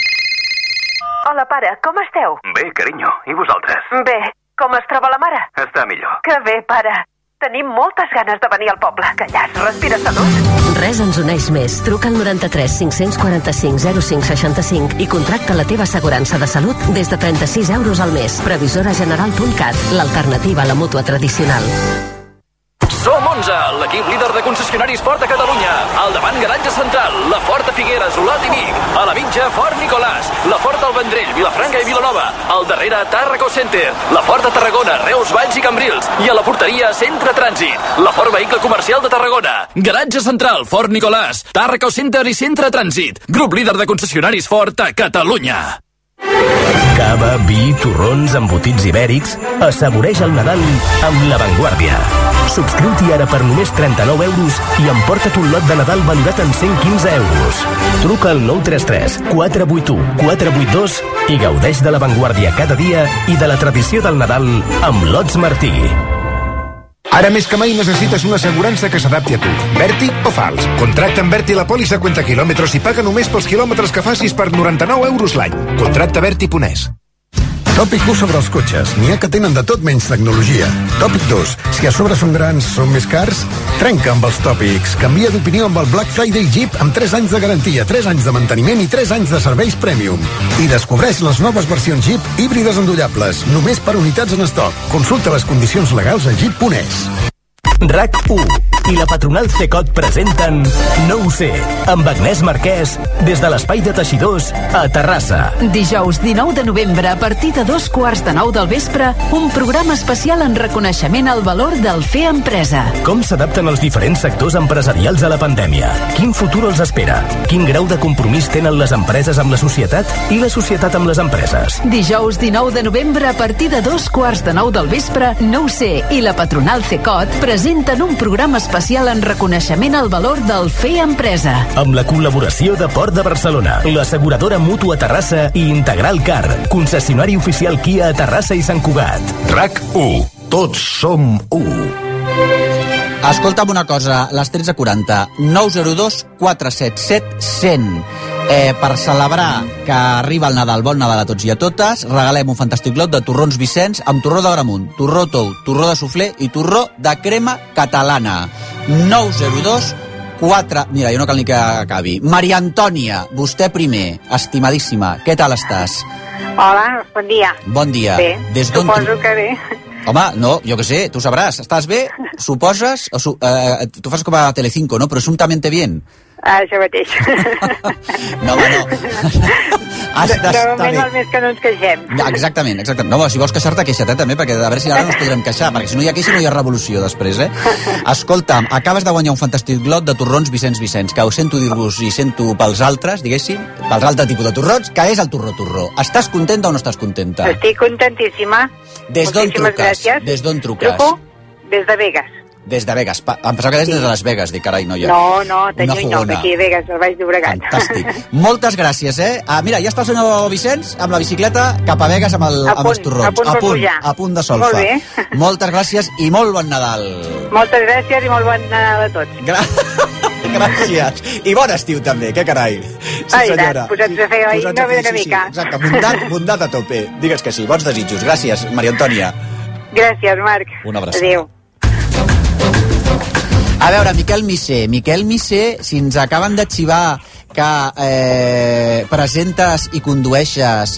Hola, pare, com esteu? Bé, carinyo. I vosaltres? Bé. Com es troba la mare? Està millor. Que bé, pare. Tenim moltes ganes de venir al poble. Que allà es respira salut. Res ens uneix més. Truca al 93 545 0565 i contracta la teva assegurança de salut des de 36 euros al mes. Previsorageneral.cat, l'alternativa a la mútua tradicional. Som 11, l'equip líder de concessionaris Ford a Catalunya. Al davant, Garatge Central, la Ford a Figueres, Olot i Vic. A la mitja, Ford Nicolàs, la Ford al Vendrell, Vilafranca i Vilanova. Al darrere, Tàrraco Center, la Ford a Tarragona, Reus, Valls i Cambrils. I a la porteria, Centre Trànsit, la Ford Vehicle Comercial de Tarragona. Garatge Central, Ford Nicolàs, Tàrraco Center i Centre Trànsit. Grup líder de concessionaris Ford a Catalunya. Cava, vi, torrons, embotits ibèrics. Assaboreix el Nadal amb La Vanguardia. Subscriu-t'hi ara per només 39 euros i emporta't un lot de Nadal valorat en 115 euros. Truca al 933 481 482 i gaudeix de La Vanguardia cada dia i de la tradició del Nadal amb Lots Martí. Ara més que mai necessites una assegurança que s'adapti a tu. Berti o Fals. Contracta amb Berti la pòlissa Cuenta Quilòmetres i paga només pels quilòmetres que facis per 99 euros l'any. Contracta Berti.es. Tòpic 1 sobre els cotxes. N'hi ha que tenen de tot menys tecnologia. Tòpic 2. Si a sobre són grans, són més cars? Trenca amb els tòpics. Canvia d'opinió amb el Black Friday Jeep amb 3 anys de garantia, 3 anys de manteniment i 3 anys de serveis Premium. I descobreix les noves versions Jeep híbrides endollables. Només per unitats en estoc. Consulta les condicions legals a jeep.es. RAC1 i la patronal CECOT presenten No ho sé, amb Agnès Marquès des de l'Espai de Teixidors a Terrassa. Dijous 19 de novembre a partir de 8:45 del vespre, un programa especial en reconeixement al valor del fer empresa. Com s'adapten els diferents sectors empresarials a la pandèmia? Quin futur els espera? Quin grau de compromís tenen les empreses amb la societat i la societat amb les empreses? Dijous 19 de novembre a partir de 8:45 del vespre, No ho sé i la patronal CECOT presenten un programa especial en reconeixement al valor del fer empresa. Amb la col·laboració de Port de Barcelona, l'asseguradora Mútua Terrassa i Integral Car, concessionari oficial Kia a Terrassa i Sant Cugat. RAC1. Tots som 1. Escolta'm una cosa, les 13:40, 902 477 100. Per celebrar que arriba el Nadal, bon Nadal a tots i a totes, regalem un fantàstic lot de torrons Vicenç amb torró d'Agramunt, torró tou, torró de suflé i torró de crema catalana. 902 4... Mira, jo no cal ni que acabi. Maria Antònia, vostè primer, estimadíssima, què tal estàs? Hola, bon dia. Bon dia. Bé, suposo que bé. Home, no, jo què sé, tu sabràs. Estàs bé? Suposes? Tu fas com a Telecinco, no? Presumptamente bien. Això mateix. No, home, no. De moment el més que no ens queixem. Exactament. No, si vols queixar-te, queixa't, també, perquè a veure si ara no ens podrem queixar, perquè si no hi ha queixa no hi ha revolució després, Escolta'm, acabes de guanyar un fantàstic lot de torrons Vicenç, que ho sento dir-vos i sento pels altres, diguéssim, pels altres tipus de torrons, que és el torró. Estàs contenta o no estàs contenta? Estic contentíssima. Des d'on truques? Gràcies. Des d'on truques? Truco des de Vegas. Des de Vegas. Em pensava que des de Las Vegas. Dic, carai, noia. No, Tanyuny no, d'aquí a Vegas, al Baix Llobregat. Fantàstic. Moltes gràcies, Mira, ja està el senyor Vicenç amb la bicicleta cap a Vegas amb els torrons. A punt de solfa. Molt bé. Moltes gràcies i molt bon Nadal. Moltes gràcies i molt bon Nadal a tots. Gràcies. I bon estiu també, que carai. Sí, senyora. Posats a fer no ve una mica. Exacte, bondat a tope. Digues que sí, bons desitjos. Gràcies, Maria Antònia. Gràcies, Marc. Una abraçada. Adéu. A veure, Miquel Missé, si ens acaben de xivar que presentes i condueixes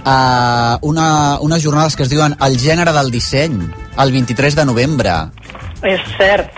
unes jornades que es diuen El gènere del disseny, el 23 de novembre. És cert.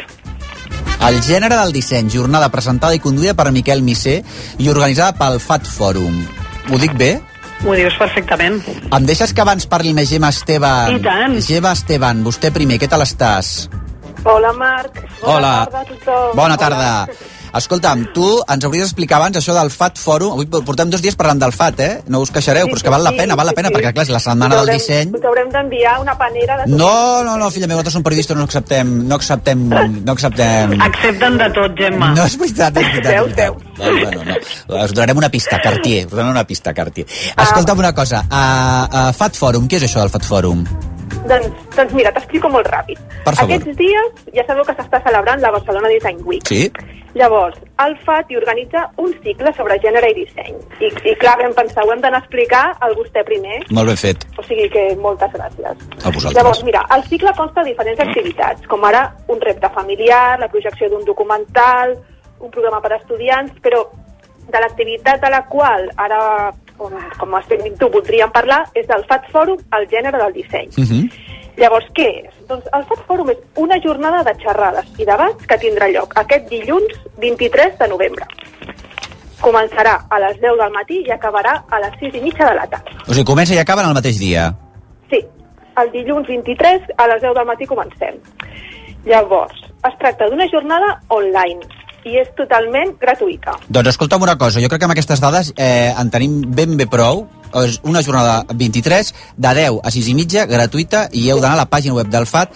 El gènere del disseny, jornada presentada i conduïda per Miquel Missé i organitzada pel Fat Forum. Ho dic bé? Ho dius perfectament. Em deixes que abans parli amb Gemma Esteban? I tant. Gemma Esteban, vostè primer, què tal estàs? Hola, Marc. Hola. Bona tarda a tothom. Bona tarda. Escolta'm, tu ens hauries d'explicar abans això del Fat Forum. Avui portem 2 dies parlant del Fat, No us queixareu, però és que val la pena, perquè clar, és la setmana del disseny. Us haurem d'enviar una panera de... No, filla meva, nosaltres som periodistes, no acceptem... Accepten de tot, Gemma. No, és veritat. No. Us donarem una pista, Cartier. Escolta'm una cosa, Fat Forum, què és això del Fat Forum? Doncs mira, t'explico molt ràpid. Aquests dies ja sabeu que s'està celebrant la Barcelona Design Week. Sí. Llavors, el FAT hi organitza un cicle sobre gènere i disseny. I clar, vam pensar, ho hem d'anar a explicar al vostè primer. Molt ben fet. O sigui que moltes gràcies. A vosaltres. Llavors, mira, el cicle consta de diferents activitats, com ara un repte familiar, la projecció d'un documental, un programa per a estudiants, però de l'activitat a la qual ara, com estem dient tu, voldríem parlar, és del Fat Forum, el gènere del disseny. Llavors, què és? Doncs el Fat Forum és una jornada de xerrades i debats que tindrà lloc aquest dilluns 23 de novembre. Començarà a les 10 del matí i acabarà a les 6:30 de la tarda. O sigui, comença i acaba en el mateix dia? Sí, el dilluns 23 a les 10 del matí comencem. Llavors, es tracta d'una jornada online i és totalment gratuïta. Doncs escolta'm una cosa, jo crec que amb aquestes dades en tenim ben bé prou. És una jornada 23 de 10 a 6:30, gratuïta, i heu d'anar a la pàgina web del FAT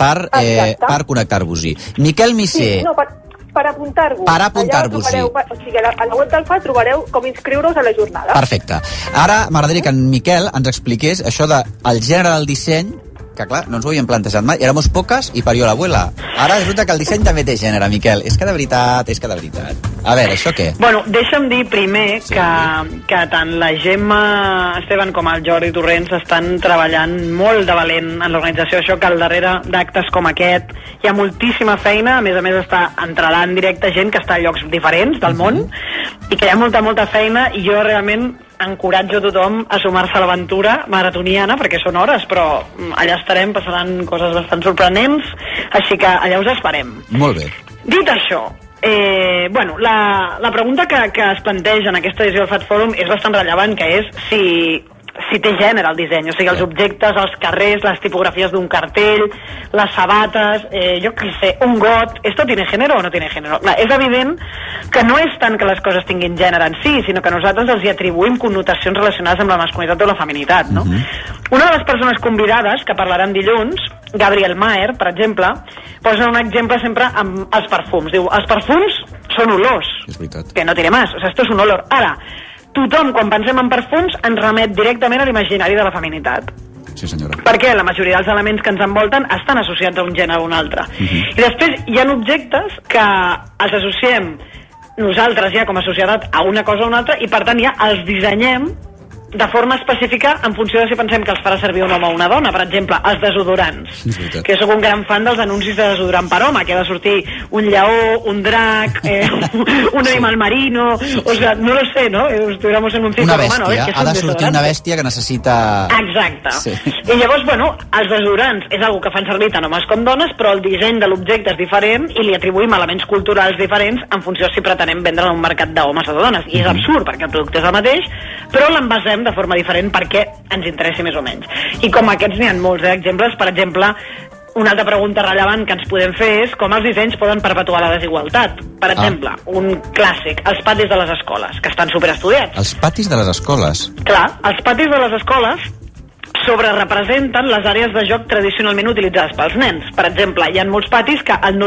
per connectar-vos-hi. Miquel Missé. Sí, no, per apuntar-vos. Per apuntar-vos-hi. O sigui, a la web del FAT trobareu com inscriure-us a la jornada. Perfecte. Ara m'agradaria que en Miquel ens expliqués això del gènere del disseny, que clar, no ens ho havíem plantejat mai. Éramos poques i parió l'abuela. Ara resulta que el disseny també té gènere, Miquel. És que de veritat. A veure, això què? Bueno, deixa'm dir primer que tant la Gemma Esteban com el Jordi Torrents estan treballant molt de valent en l'organització d'això, que al darrere d'actes com aquest hi ha moltíssima feina, a més està entrelant en directe gent que està a llocs diferents del món, i que hi ha molta feina, i jo realment encoratjo tothom a sumar-se a l'aventura maratoniana, perquè són hores, però allà estarem, passaran coses bastant sorprenents, així que allà us esperem. Molt bé. Dit això, bueno, la pregunta que es planteja en aquesta edició del Fat Forum és bastant rellevant, que és si té gènere el disseny, o sigui, els objectes, els carrers, les tipografies d'un cartell, les sabates, jo què sé, un got, ¿esto tiene género o no tiene género? Clar, és evident que no és tant que les coses tinguin gènere en si, sinó que nosaltres els hi atribuïm connotacions relacionades amb la masculinitat o la feminitat, no? Una de les persones convidades que parlaran dilluns, Gabriel Maher, per exemple, posa un exemple sempre amb els perfums. Diu, els perfums són olors, que no tiene más, o sea, esto es un olor. Ara, tothom, quan pensem en perfums, ens remet directament a l'imaginari de la feminitat. Sí, senyora. Perquè la majoria dels elements que ens envolten estan associats a un gènere o un altre. I després hi ha objectes que els associem nosaltres ja com a societat a una cosa o una altra, i per tant ja els dissenyem de forma específica en funció de si pensem que els farà servir un home o una dona. Per exemple, els desodorants, que jo soc un gran fan dels anuncis de desodorant per home, que ha de sortir un lleó, un drac, un animal marino, o sea, no lo sé, ¿no? Estuviéramos en un circo romano. Ha de sortir una bèstia que necessita... Exacte. Sí. I llavors, bueno, els desodorants és algo que fan servir tant homes com dones, però el disseny de l'objecte és diferent i li atribuïm elements culturals diferents en funció de si pretenem vendre en un mercat d'homes o de dones. I és absurd, perquè el producte és el mateix, però l'envasem de forma diferent perquè ens interessi més o menys. I com aquests n'hi ha molts exemples. Per exemple, una altra pregunta rellevant que ens podem fer és com els dissenys poden perpetuar la desigualtat. Per exemple, un clàssic, els patis de les escoles, que estan superestudiats. Els patis de les escoles? Clar, els patis de les escoles sobrerepresenten les àrees de joc tradicionalment utilitzades pels nens. Per exemple, hi ha molts patis que el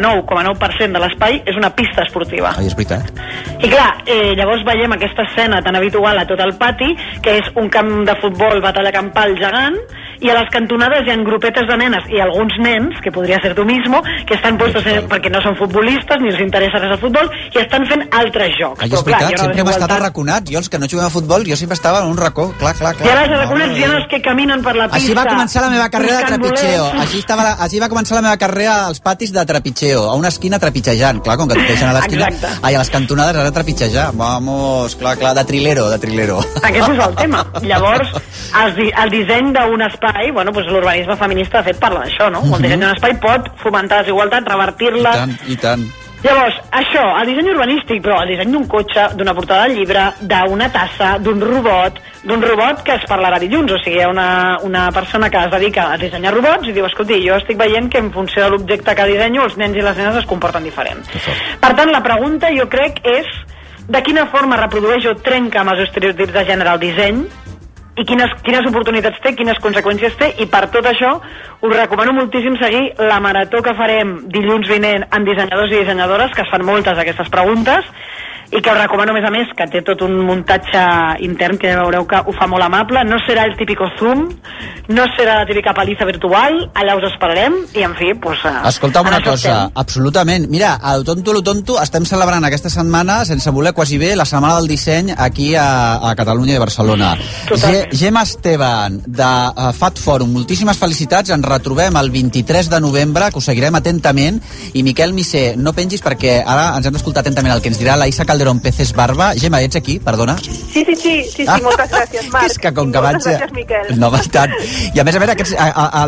99,9% de l'espai és una pista esportiva. És veritat. I clar, llavors veiem aquesta escena tan habitual a tot el pati, que és un camp de futbol batalla campal gegant, i a les cantonades hi ha grupetes de nenes i alguns nens, que podria ser tu mismo, que estan puestos perquè no són futbolistes ni els interessa res el futbol, i estan fent altres jocs. És veritat, sempre hem estat arraconats. Jo, els que no juguem a futbol, jo sempre estava en un racó. Clar. I ara els arraconats hi ha els que caminen per la pista. Així va començar la meva carrera de trepitxeo. Així va començar la meva carrera als patis de trepitxeo, a una esquina trepitjejant. Clar, com que et deixen a l'esquina, a les cantonades has de trepitjejar. Vamos, clar, de trilero. Aquest és el tema. Llavors, el disseny d'un espai, bueno, doncs l'urbanisme feminista de fet parla d'això, no? El disseny d'un espai pot fomentar desigualtat, revertir-la... I tant. Llavors, això, el disseny urbanístic, però el disseny d'un cotxe, d'una portada de llibre, d'una tassa, d'un robot que es parlarà dilluns. O sigui, hi ha una persona que es dedica a dissenyar robots i diu, escolti, jo estic veient que en funció de l'objecte que dissenyo els nens i les nenes es comporten diferent. Per tant, la pregunta, jo crec, és de quina forma reprodueix o trenca amb els estereotips de gènere el disseny, i quines oportunitats té, quines conseqüències té, i per tot això us recomano moltíssim seguir la marató que farem dilluns vinent amb dissenyadors i dissenyadores, que es fan moltes d'aquestes preguntes, i que us recomano, a més, que té tot un muntatge intern que veureu que ho fa molt amable. No serà el típico Zoom, no serà la típica paliza virtual, allà us esperarem, i en fi, doncs... Escolta'm una cosa, absolutament. Mira, a lo tonto, estem celebrant aquesta setmana, sense voler quasi bé, la Setmana del Disseny aquí a Catalunya i Barcelona. Gemma Esteban, de Fat Forum, moltíssimes felicitats, ens retrobem el 23 de novembre, que us seguirem atentament, i Miquel Missé, no pengis perquè ara ens hem d'escoltar atentament el que ens dirà la Isa Calderón Peces Barba. Gemma, ets aquí? Perdona. Sí, moltes gràcies, Marc. És que com que vaig... Moltes gràcies, Miquel. No, bastant. I a més, que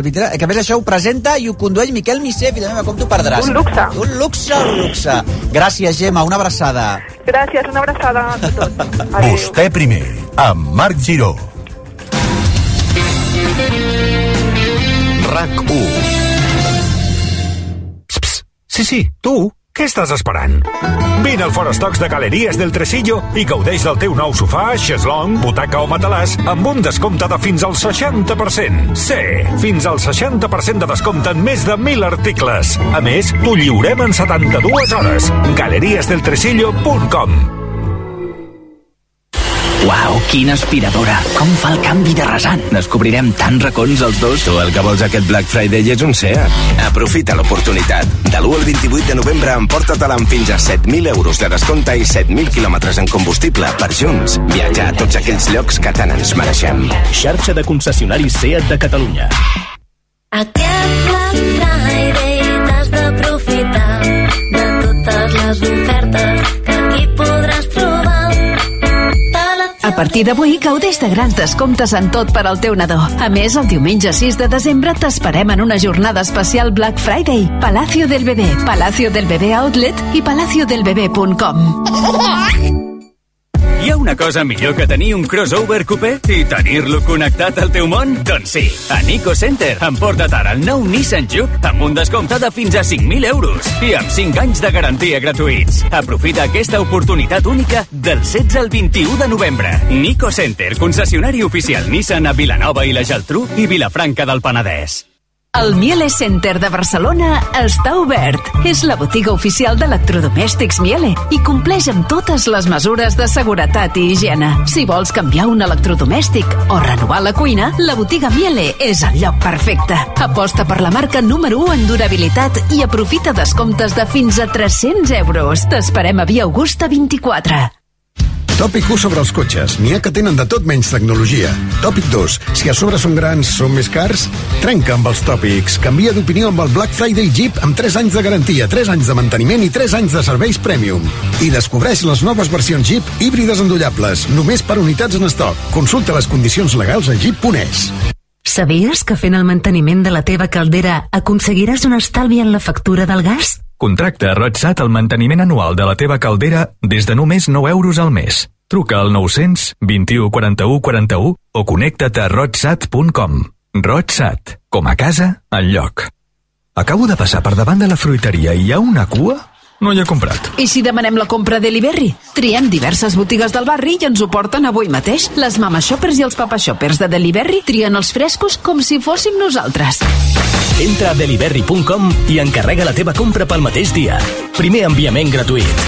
a més això ho presenta i ho condueix Miquel Missé, filla meva, com t'ho perdràs? Un luxe. Gràcies, Gemma, una abraçada. Gràcies, una abraçada a tots. Vostè primer, amb Marc Giró. RAC1. Sí, tu. Què estàs esperant? Vine al Forostocs de Galeries del Tresillo i gaudeix del teu nou sofà, xeslong, butaca o matalàs amb un descompte de fins al 60%. Sí, fins al 60% de descompte en més de 1.000 articles. A més, t'ho lliurem en 72 hores. galeriesdeltresillo.com. Uau, quina aspiradora. Com fa el canvi de rasant. Descobrirem tants racons els dos. Tu el que vols aquest Black Friday és un Seat. Aprofita l'oportunitat. De l'1 al 28 de novembre emporta-te'l amb fins a 7.000 euros de descompte i 7.000 quilòmetres en combustible per junts. Viatjar a tots aquells llocs que tant ens mereixem. Xarxa de concessionaris Seat de Catalunya. Aquest Black Friday t'has d'aprofitar de totes les ofertes que aquí podràs trobar. A partir d'avui, gaudeix de grans descomptes en tot per al teu nadó. A més, el diumenge 6 de desembre t'esperem en una jornada especial Black Friday. Palacio del Bebé, Palacio del Bebé Outlet i palaciodelbebé.com. Hi ha una cosa millor que tenir un crossover coupé i tenir-lo connectat al teu món? Doncs sí, a Nico Center. Emporta't ara el nou Nissan Juke amb un descompte de fins a 5.000 euros i amb 5 anys de garantia gratuïts. Aprofita aquesta oportunitat única del 16 al 21 de novembre. Nico Center, concessionari oficial Nissan a Vilanova i la Geltrú i Vilafranca del Penedès. El Miele Center de Barcelona està obert. És la botiga oficial d'electrodomèstics Miele i compleix amb totes les mesures de seguretat i higiene. Si vols canviar un electrodomèstic o renovar la cuina, la botiga Miele és el lloc perfecte. Aposta per la marca número 1 en durabilitat i aprofita descomptes de fins a 300 euros. T'esperem a Via Augusta 24. Tòpic 1 sobre els cotxes. N'hi ha que tenen de tot menys tecnologia. Tòpic 2. Si a sobre són grans, són més cars? Trenca amb els tòpics. Canvia d'opinió amb el Black Friday Jeep amb 3 anys de garantia, 3 anys de manteniment i 3 anys de serveis Premium. I descobreix les noves versions Jeep híbrides endollables, només per unitats en estoc. Consulta les condicions legals a jeep.es. Sabies que fent el manteniment de la teva caldera aconseguiràs un estalvi en la factura del gas? Contracta a RoadSat el manteniment anual de la teva caldera des de només 9 euros al mes. Truca al 900 21 41 41 o connecta't a roadsat.com. RoadSat, com a casa, enlloc. Acabo de passar per davant de la fruiteria i hi ha una cua? No hi he comprat. I si demanem la compra Delivery? Triem diverses botigues del barri i ens ho porten avui mateix. Les Mama Shoppers i els Papa Shoppers de Delivery trien els frescos com si fóssim nosaltres. Entra a delivery.com i encarrega la teva compra pel mateix dia. Primer enviament gratuït.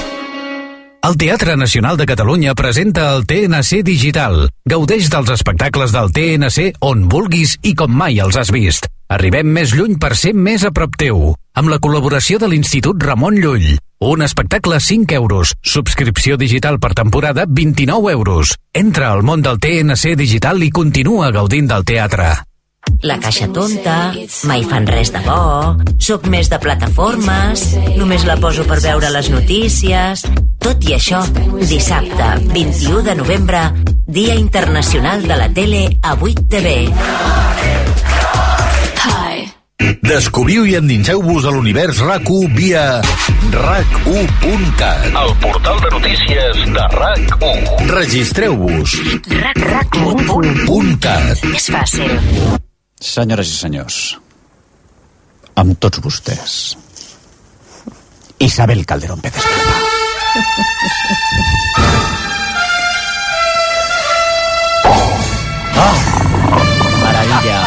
El Teatre Nacional de Catalunya presenta el TNC Digital. Gaudeix dels espectacles del TNC on vulguis i com mai els has vist. Arribem més lluny per ser més a prop teu. Amb la col·laboració de l'Institut Ramon Llull. Un espectacle 5 euros. Subscripció digital per temporada 29 euros. Entra al món del TNC Digital i continua gaudint del teatre. La caixa tonta, mai fan res de bo, soc més de plataformes, només la poso per veure les notícies... Tot i això, dissabte, 21 de novembre, Dia Internacional de la Tele a 8TV. Descobriu i endinseu-vos a l'univers RAC1 via RAC1.cat, el portal de notícies de RAC1. Registreu-vos. RAC1.cat. És fàcil. Senyores i senyors, amb tots vostès, Isabel Calderón Pérez Escrivá. Maravilla.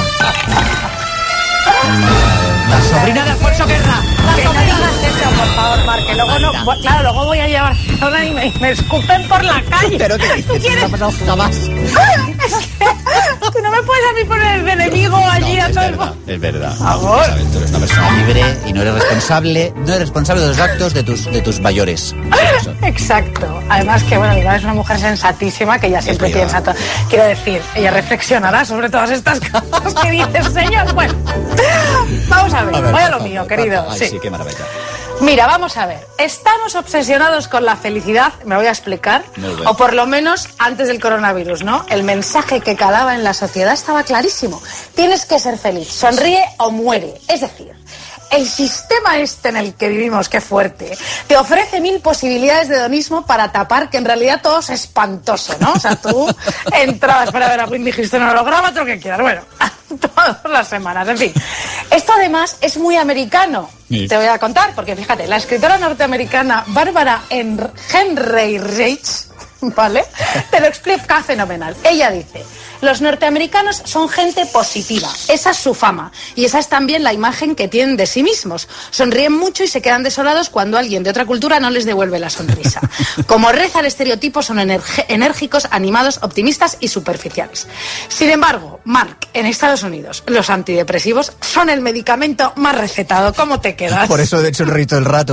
La sobrina de Alfonso Guerra. Que no digas eso, por favor, Mar, que luego no... Claro, luego voy a llevar a y me escupen por la calle. Pero ¿qué dices? ¿Tú quieres? Jamás. Es que tú no me puedes a mí poner de enemigo allí a todo el mundo. Es verdad. Por favor. Tú eres una persona libre y no eres responsable de los actos de tus mayores. Exacto. Además que, bueno, mi madre es una mujer sensatísima que ella siempre piensa todo. Quiero decir, ella reflexionará sobre todas estas cosas que dices, señor. Bueno, vamos a ver. Voy a lo mío, querido. Ay, sí, qué maravilla. Mira, vamos a ver. Estamos obsesionados con la felicidad, me voy a explicar, o por lo menos antes del coronavirus, ¿no? El mensaje que calaba en la sociedad estaba clarísimo. Tienes que ser feliz, sonríe o muere. Es decir, el sistema este en el que vivimos, qué fuerte, te ofrece 1000 posibilidades de hedonismo para tapar que en realidad todo es espantoso, ¿no? O sea, tú entrabas para ver a Whitney Houston en holograma, todo lo que quieras, bueno, todas las semanas, en fin. Esto además es muy americano, te voy a contar, porque fíjate, la escritora norteamericana Barbara Henry Reich, ¿vale? Te lo explica fenomenal. Ella dice, Los norteamericanos son gente positiva, esa es su fama, y esa es también la imagen que tienen de sí mismos. Sonríen mucho y se quedan desolados cuando alguien de otra cultura no les devuelve la sonrisa. Como reza el estereotipo, son enérgicos, animados, optimistas y superficiales. Sin embargo, Marc, en Estados Unidos, los antidepresivos son el medicamento más recetado. ¿Cómo te quedas? Por eso de hecho el rito del rato.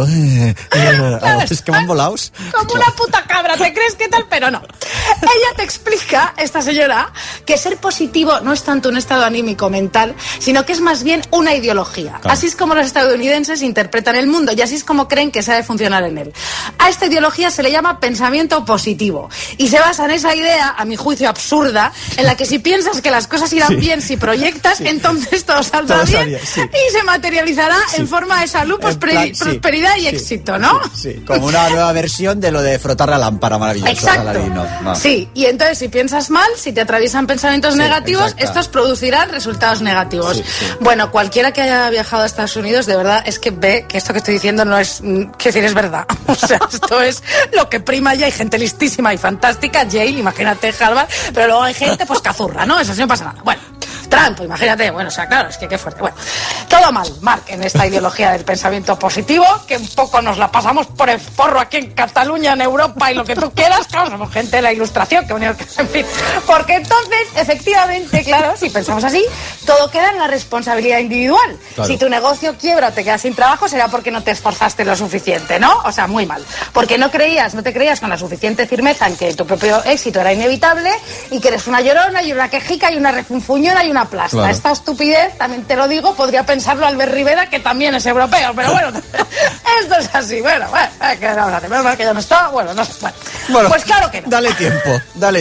Claro, es que van volados. Como una puta cabra, ¿te crees que tal? Pero no. Ella te explica, esta señora, que ser positivo no es tanto un estado anímico mental, sino que es más bien una ideología. Claro. Así es como los estadounidenses interpretan el mundo y así es como creen que se ha de funcionar en él. A esta ideología se le llama pensamiento positivo y se basa en esa idea, a mi juicio absurda, en la que si piensas que las cosas irán bien, si proyectas, entonces todo saldrá bien y se materializará en forma de salud, prosperidad y éxito, ¿no? Sí, como una nueva versión de lo de frotar la lámpara, maravilloso. Exacto. Sí, y entonces si piensas mal, si te atraviesan pensamientos negativos, estos producirán resultados negativos. Bueno, cualquiera que haya viajado a Estados Unidos, de verdad, es que ve que esto que estoy diciendo no es, que decir, es verdad. O sea, esto es lo que prima ya. Hay gente listísima y fantástica, Yale, imagínate, Harvard, pero luego hay gente, pues, cazurra, ¿no? Eso sí no pasa nada. Bueno, Trump, imagínate, bueno, o sea, claro, es que qué fuerte. Bueno, todo mal, Marc, en esta ideología del pensamiento positivo, que un poco nos la pasamos por el forro aquí en Cataluña, en Europa y lo que tú quieras, claro, somos gente de la ilustración, que en fin, porque entonces, efectivamente, claro, si pensamos así, todo queda en la responsabilidad individual. Claro. Si tu negocio quiebra o te quedas sin trabajo, será porque no te esforzaste lo suficiente, ¿no? O sea, muy mal. Porque no te creías con la suficiente firmeza en que tu propio éxito era inevitable y que eres una llorona y una quejica y una refunfuñona y una plasta. Claro. Esta estupidez, también te lo digo, podría pensarlo Albert Rivera, que también es europeo, pero bueno, esto es así. Bueno, ¿qué vamos a hacer? Menos mal que ya no está, bueno, no sé. Bueno, pues claro que no. Dale tiempo.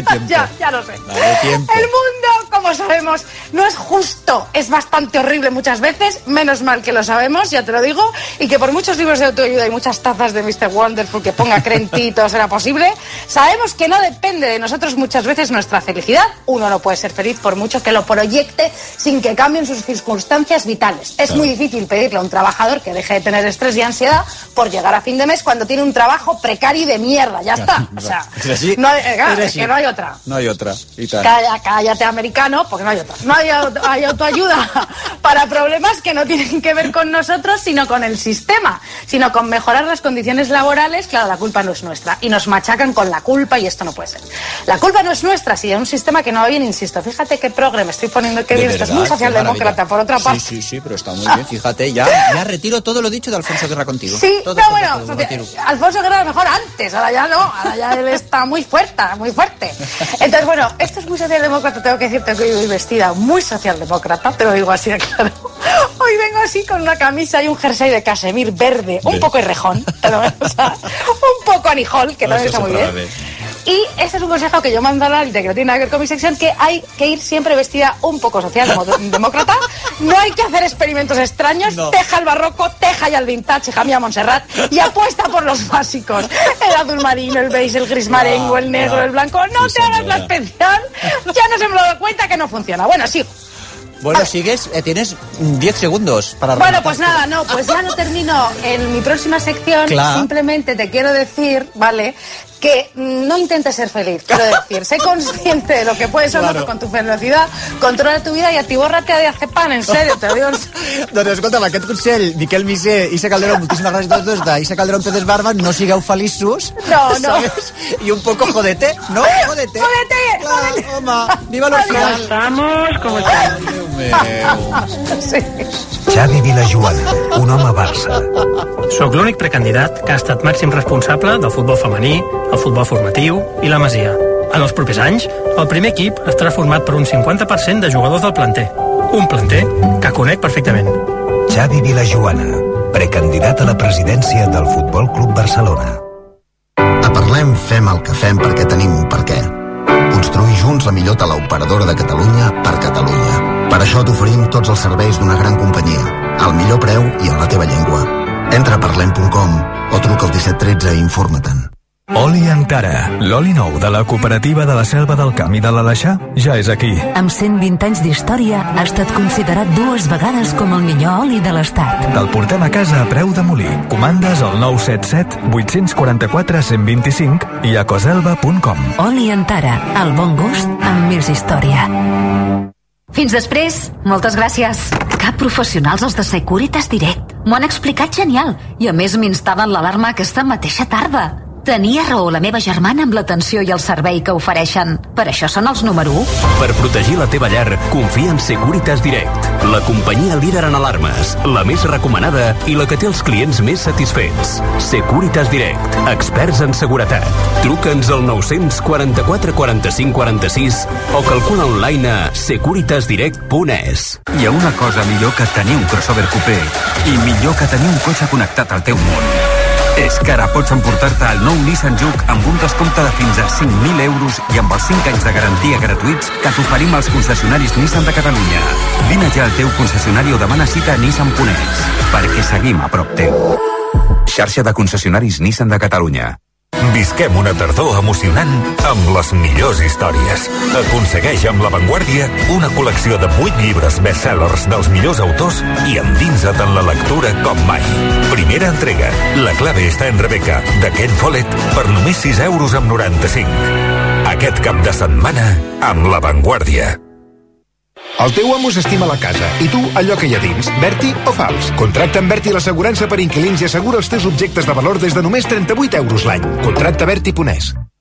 Ya lo sé. Dale tiempo. El mundo, como sabemos, no es justo, es bastante horrible muchas veces, menos mal que lo sabemos, ya te lo digo, y que por muchos libros de autoayuda y muchas tazas de Mr. Wonderful que ponga creen todo será posible, sabemos que no depende de nosotros muchas veces nuestra felicidad. Uno no puede ser feliz por mucho que lo proyecte sin que cambien sus circunstancias vitales. Es muy difícil pedirle a un trabajador que deje de tener estrés y ansiedad por llegar a fin de mes cuando tiene un trabajo precario y de mierda, ya está. O sea, que no hay otra. No hay otra. Cállate, americano, porque no hay otra. No hay autoayuda para problemas que no tienen que ver con nosotros, sino con el sistema, sino con mejorar las condiciones laborales. Claro, la culpa no es nuestra y nos machacan con la culpa y esto no puede ser. La culpa no es nuestra, si hay un sistema que no va bien, insisto. Fíjate qué progre me estoy poniendo, qué bien, esto es muy socialdemócrata, por otra parte. Sí, pero está muy bien, fíjate, ya retiro todo lo dicho de Alfonso Guerra contigo. Sí, todo, no, bueno, Alfonso Guerra a lo mejor antes, ahora ya no, ahora ya él está muy fuerte. Entonces, bueno, esto es muy socialdemócrata, tengo que decirte que hoy voy vestida muy socialdemócrata, te lo digo así de claro. Hoy vengo así con una camisa y un jersey de casemir verde, un poco irrejón, o sea, un poco anijol, que también está muy bien. Y este es un consejo que yo mando a la que no tiene nada que ver con mi sección, que hay que ir siempre vestida un poco socialdemócrata. No hay que hacer experimentos extraños. No. Teja el barroco, teja ya el vintage, hija mía Montserrat, y apuesta por los básicos. El azul marino, el beige, el gris marengo, el negro, el blanco. No te hagas la especial. Ya nos hemos dado cuenta que no funciona. Bueno, sigo. Bueno, sigues, tienes 10 segundos para Bueno, pues nada, pues ya no termino. En mi próxima sección simplemente te quiero decir, ¿vale?, que no intentes ser feliz, quiero decir, sé consciente de lo que puedes o no con tu felicidad, controla tu vida i atibórrate a diazepam, en serio, te lo digo. Doncs escolta'm, aquest consell, Miquel Misé, Isa Calderón, moltíssimes gràcies a tots dos, d'Isa Calderón Pérez Barba, no sigueu feliços, ¿sabes? Y un poco jodete, ¿no? Jodete. Clar, home, viva lo final. ¿Cómo estamos? Sí. Xavi Vilajoana, un home Barça. Soc l'únic precandidat que ha estat màxim responsable del futbol femení, el futbol formatiu i la Masia. En els propers anys, el primer equip estarà format per un 50% de jugadors del planter. Un planter que conec perfectament. Xavi Vilajoana, precandidat a la presidència del Futbol Club Barcelona. A Parlem fem el que fem perquè tenim un perquè. Construir junts la millor teleoperadora de Catalunya per Catalunya. Per això t'oferim tots els serveis d'una gran companyia, al millor preu i en la teva llengua. Entra a parlem.com o truca al 1713 i informa-te'n. Oli Antara, l'oli nou de la cooperativa de la Selva del Camp i de l'Aleixar, ja és aquí. Amb 120 anys d'història, ha estat considerat 2 vegades com el millor oli de l'Estat. Te'l portem a casa a preu de molí. Comandes al 977 844 125 i a coselva.com. Oli Antara, el bon gust amb més història. Fins després. Moltes gràcies. Que professionals els de Securitas Direct. M'ho han explicat genial. I a més m'instal·len l'alarma aquesta mateixa tarda. Tenia raó la meva germana amb l'atenció i el servei que ofereixen. Per això són els número 1. Per protegir la teva llar, confia en Securitas Direct, la companyia líder en alarmes, la més recomanada i la que té els clients més satisfets. Securitas Direct, experts en seguretat. Truca'ns al 944 45 46 o calcula online a securitasdirect.es. Hi ha una cosa millor que tenir un crossover coupé i millor que tenir un cotxe connectat al teu món. És que ara pots emportar-te el nou Nissan Juke amb un descompte de fins a 5.000 euros i amb els 5 anys de garantia gratuïts que t'oferim als concessionaris Nissan de Catalunya. Vine ja al teu concessionari o demana cita a Nissan.es, perquè seguim a prop teu. Xarxa de concessionaris Nissan de Catalunya. Visquem una tardor emocionant amb les millors històries. Aconsegueix amb La Vanguardia una col·lecció de 8 llibres bestsellers dels millors autors i endinsa't en la lectura com mai. Primera entrega, La clave està en Rebecca, de Ken Follett, per només 6,95 €. Aquest cap de setmana amb La Vanguardia. El teu amo s'estima la casa i tu allò que hi ha dins. Berti o fals? Contracta amb Berti l'assegurança per inquilins i assegura els teus objectes de valor des de només 38 € l'any. Contracta Berti.es.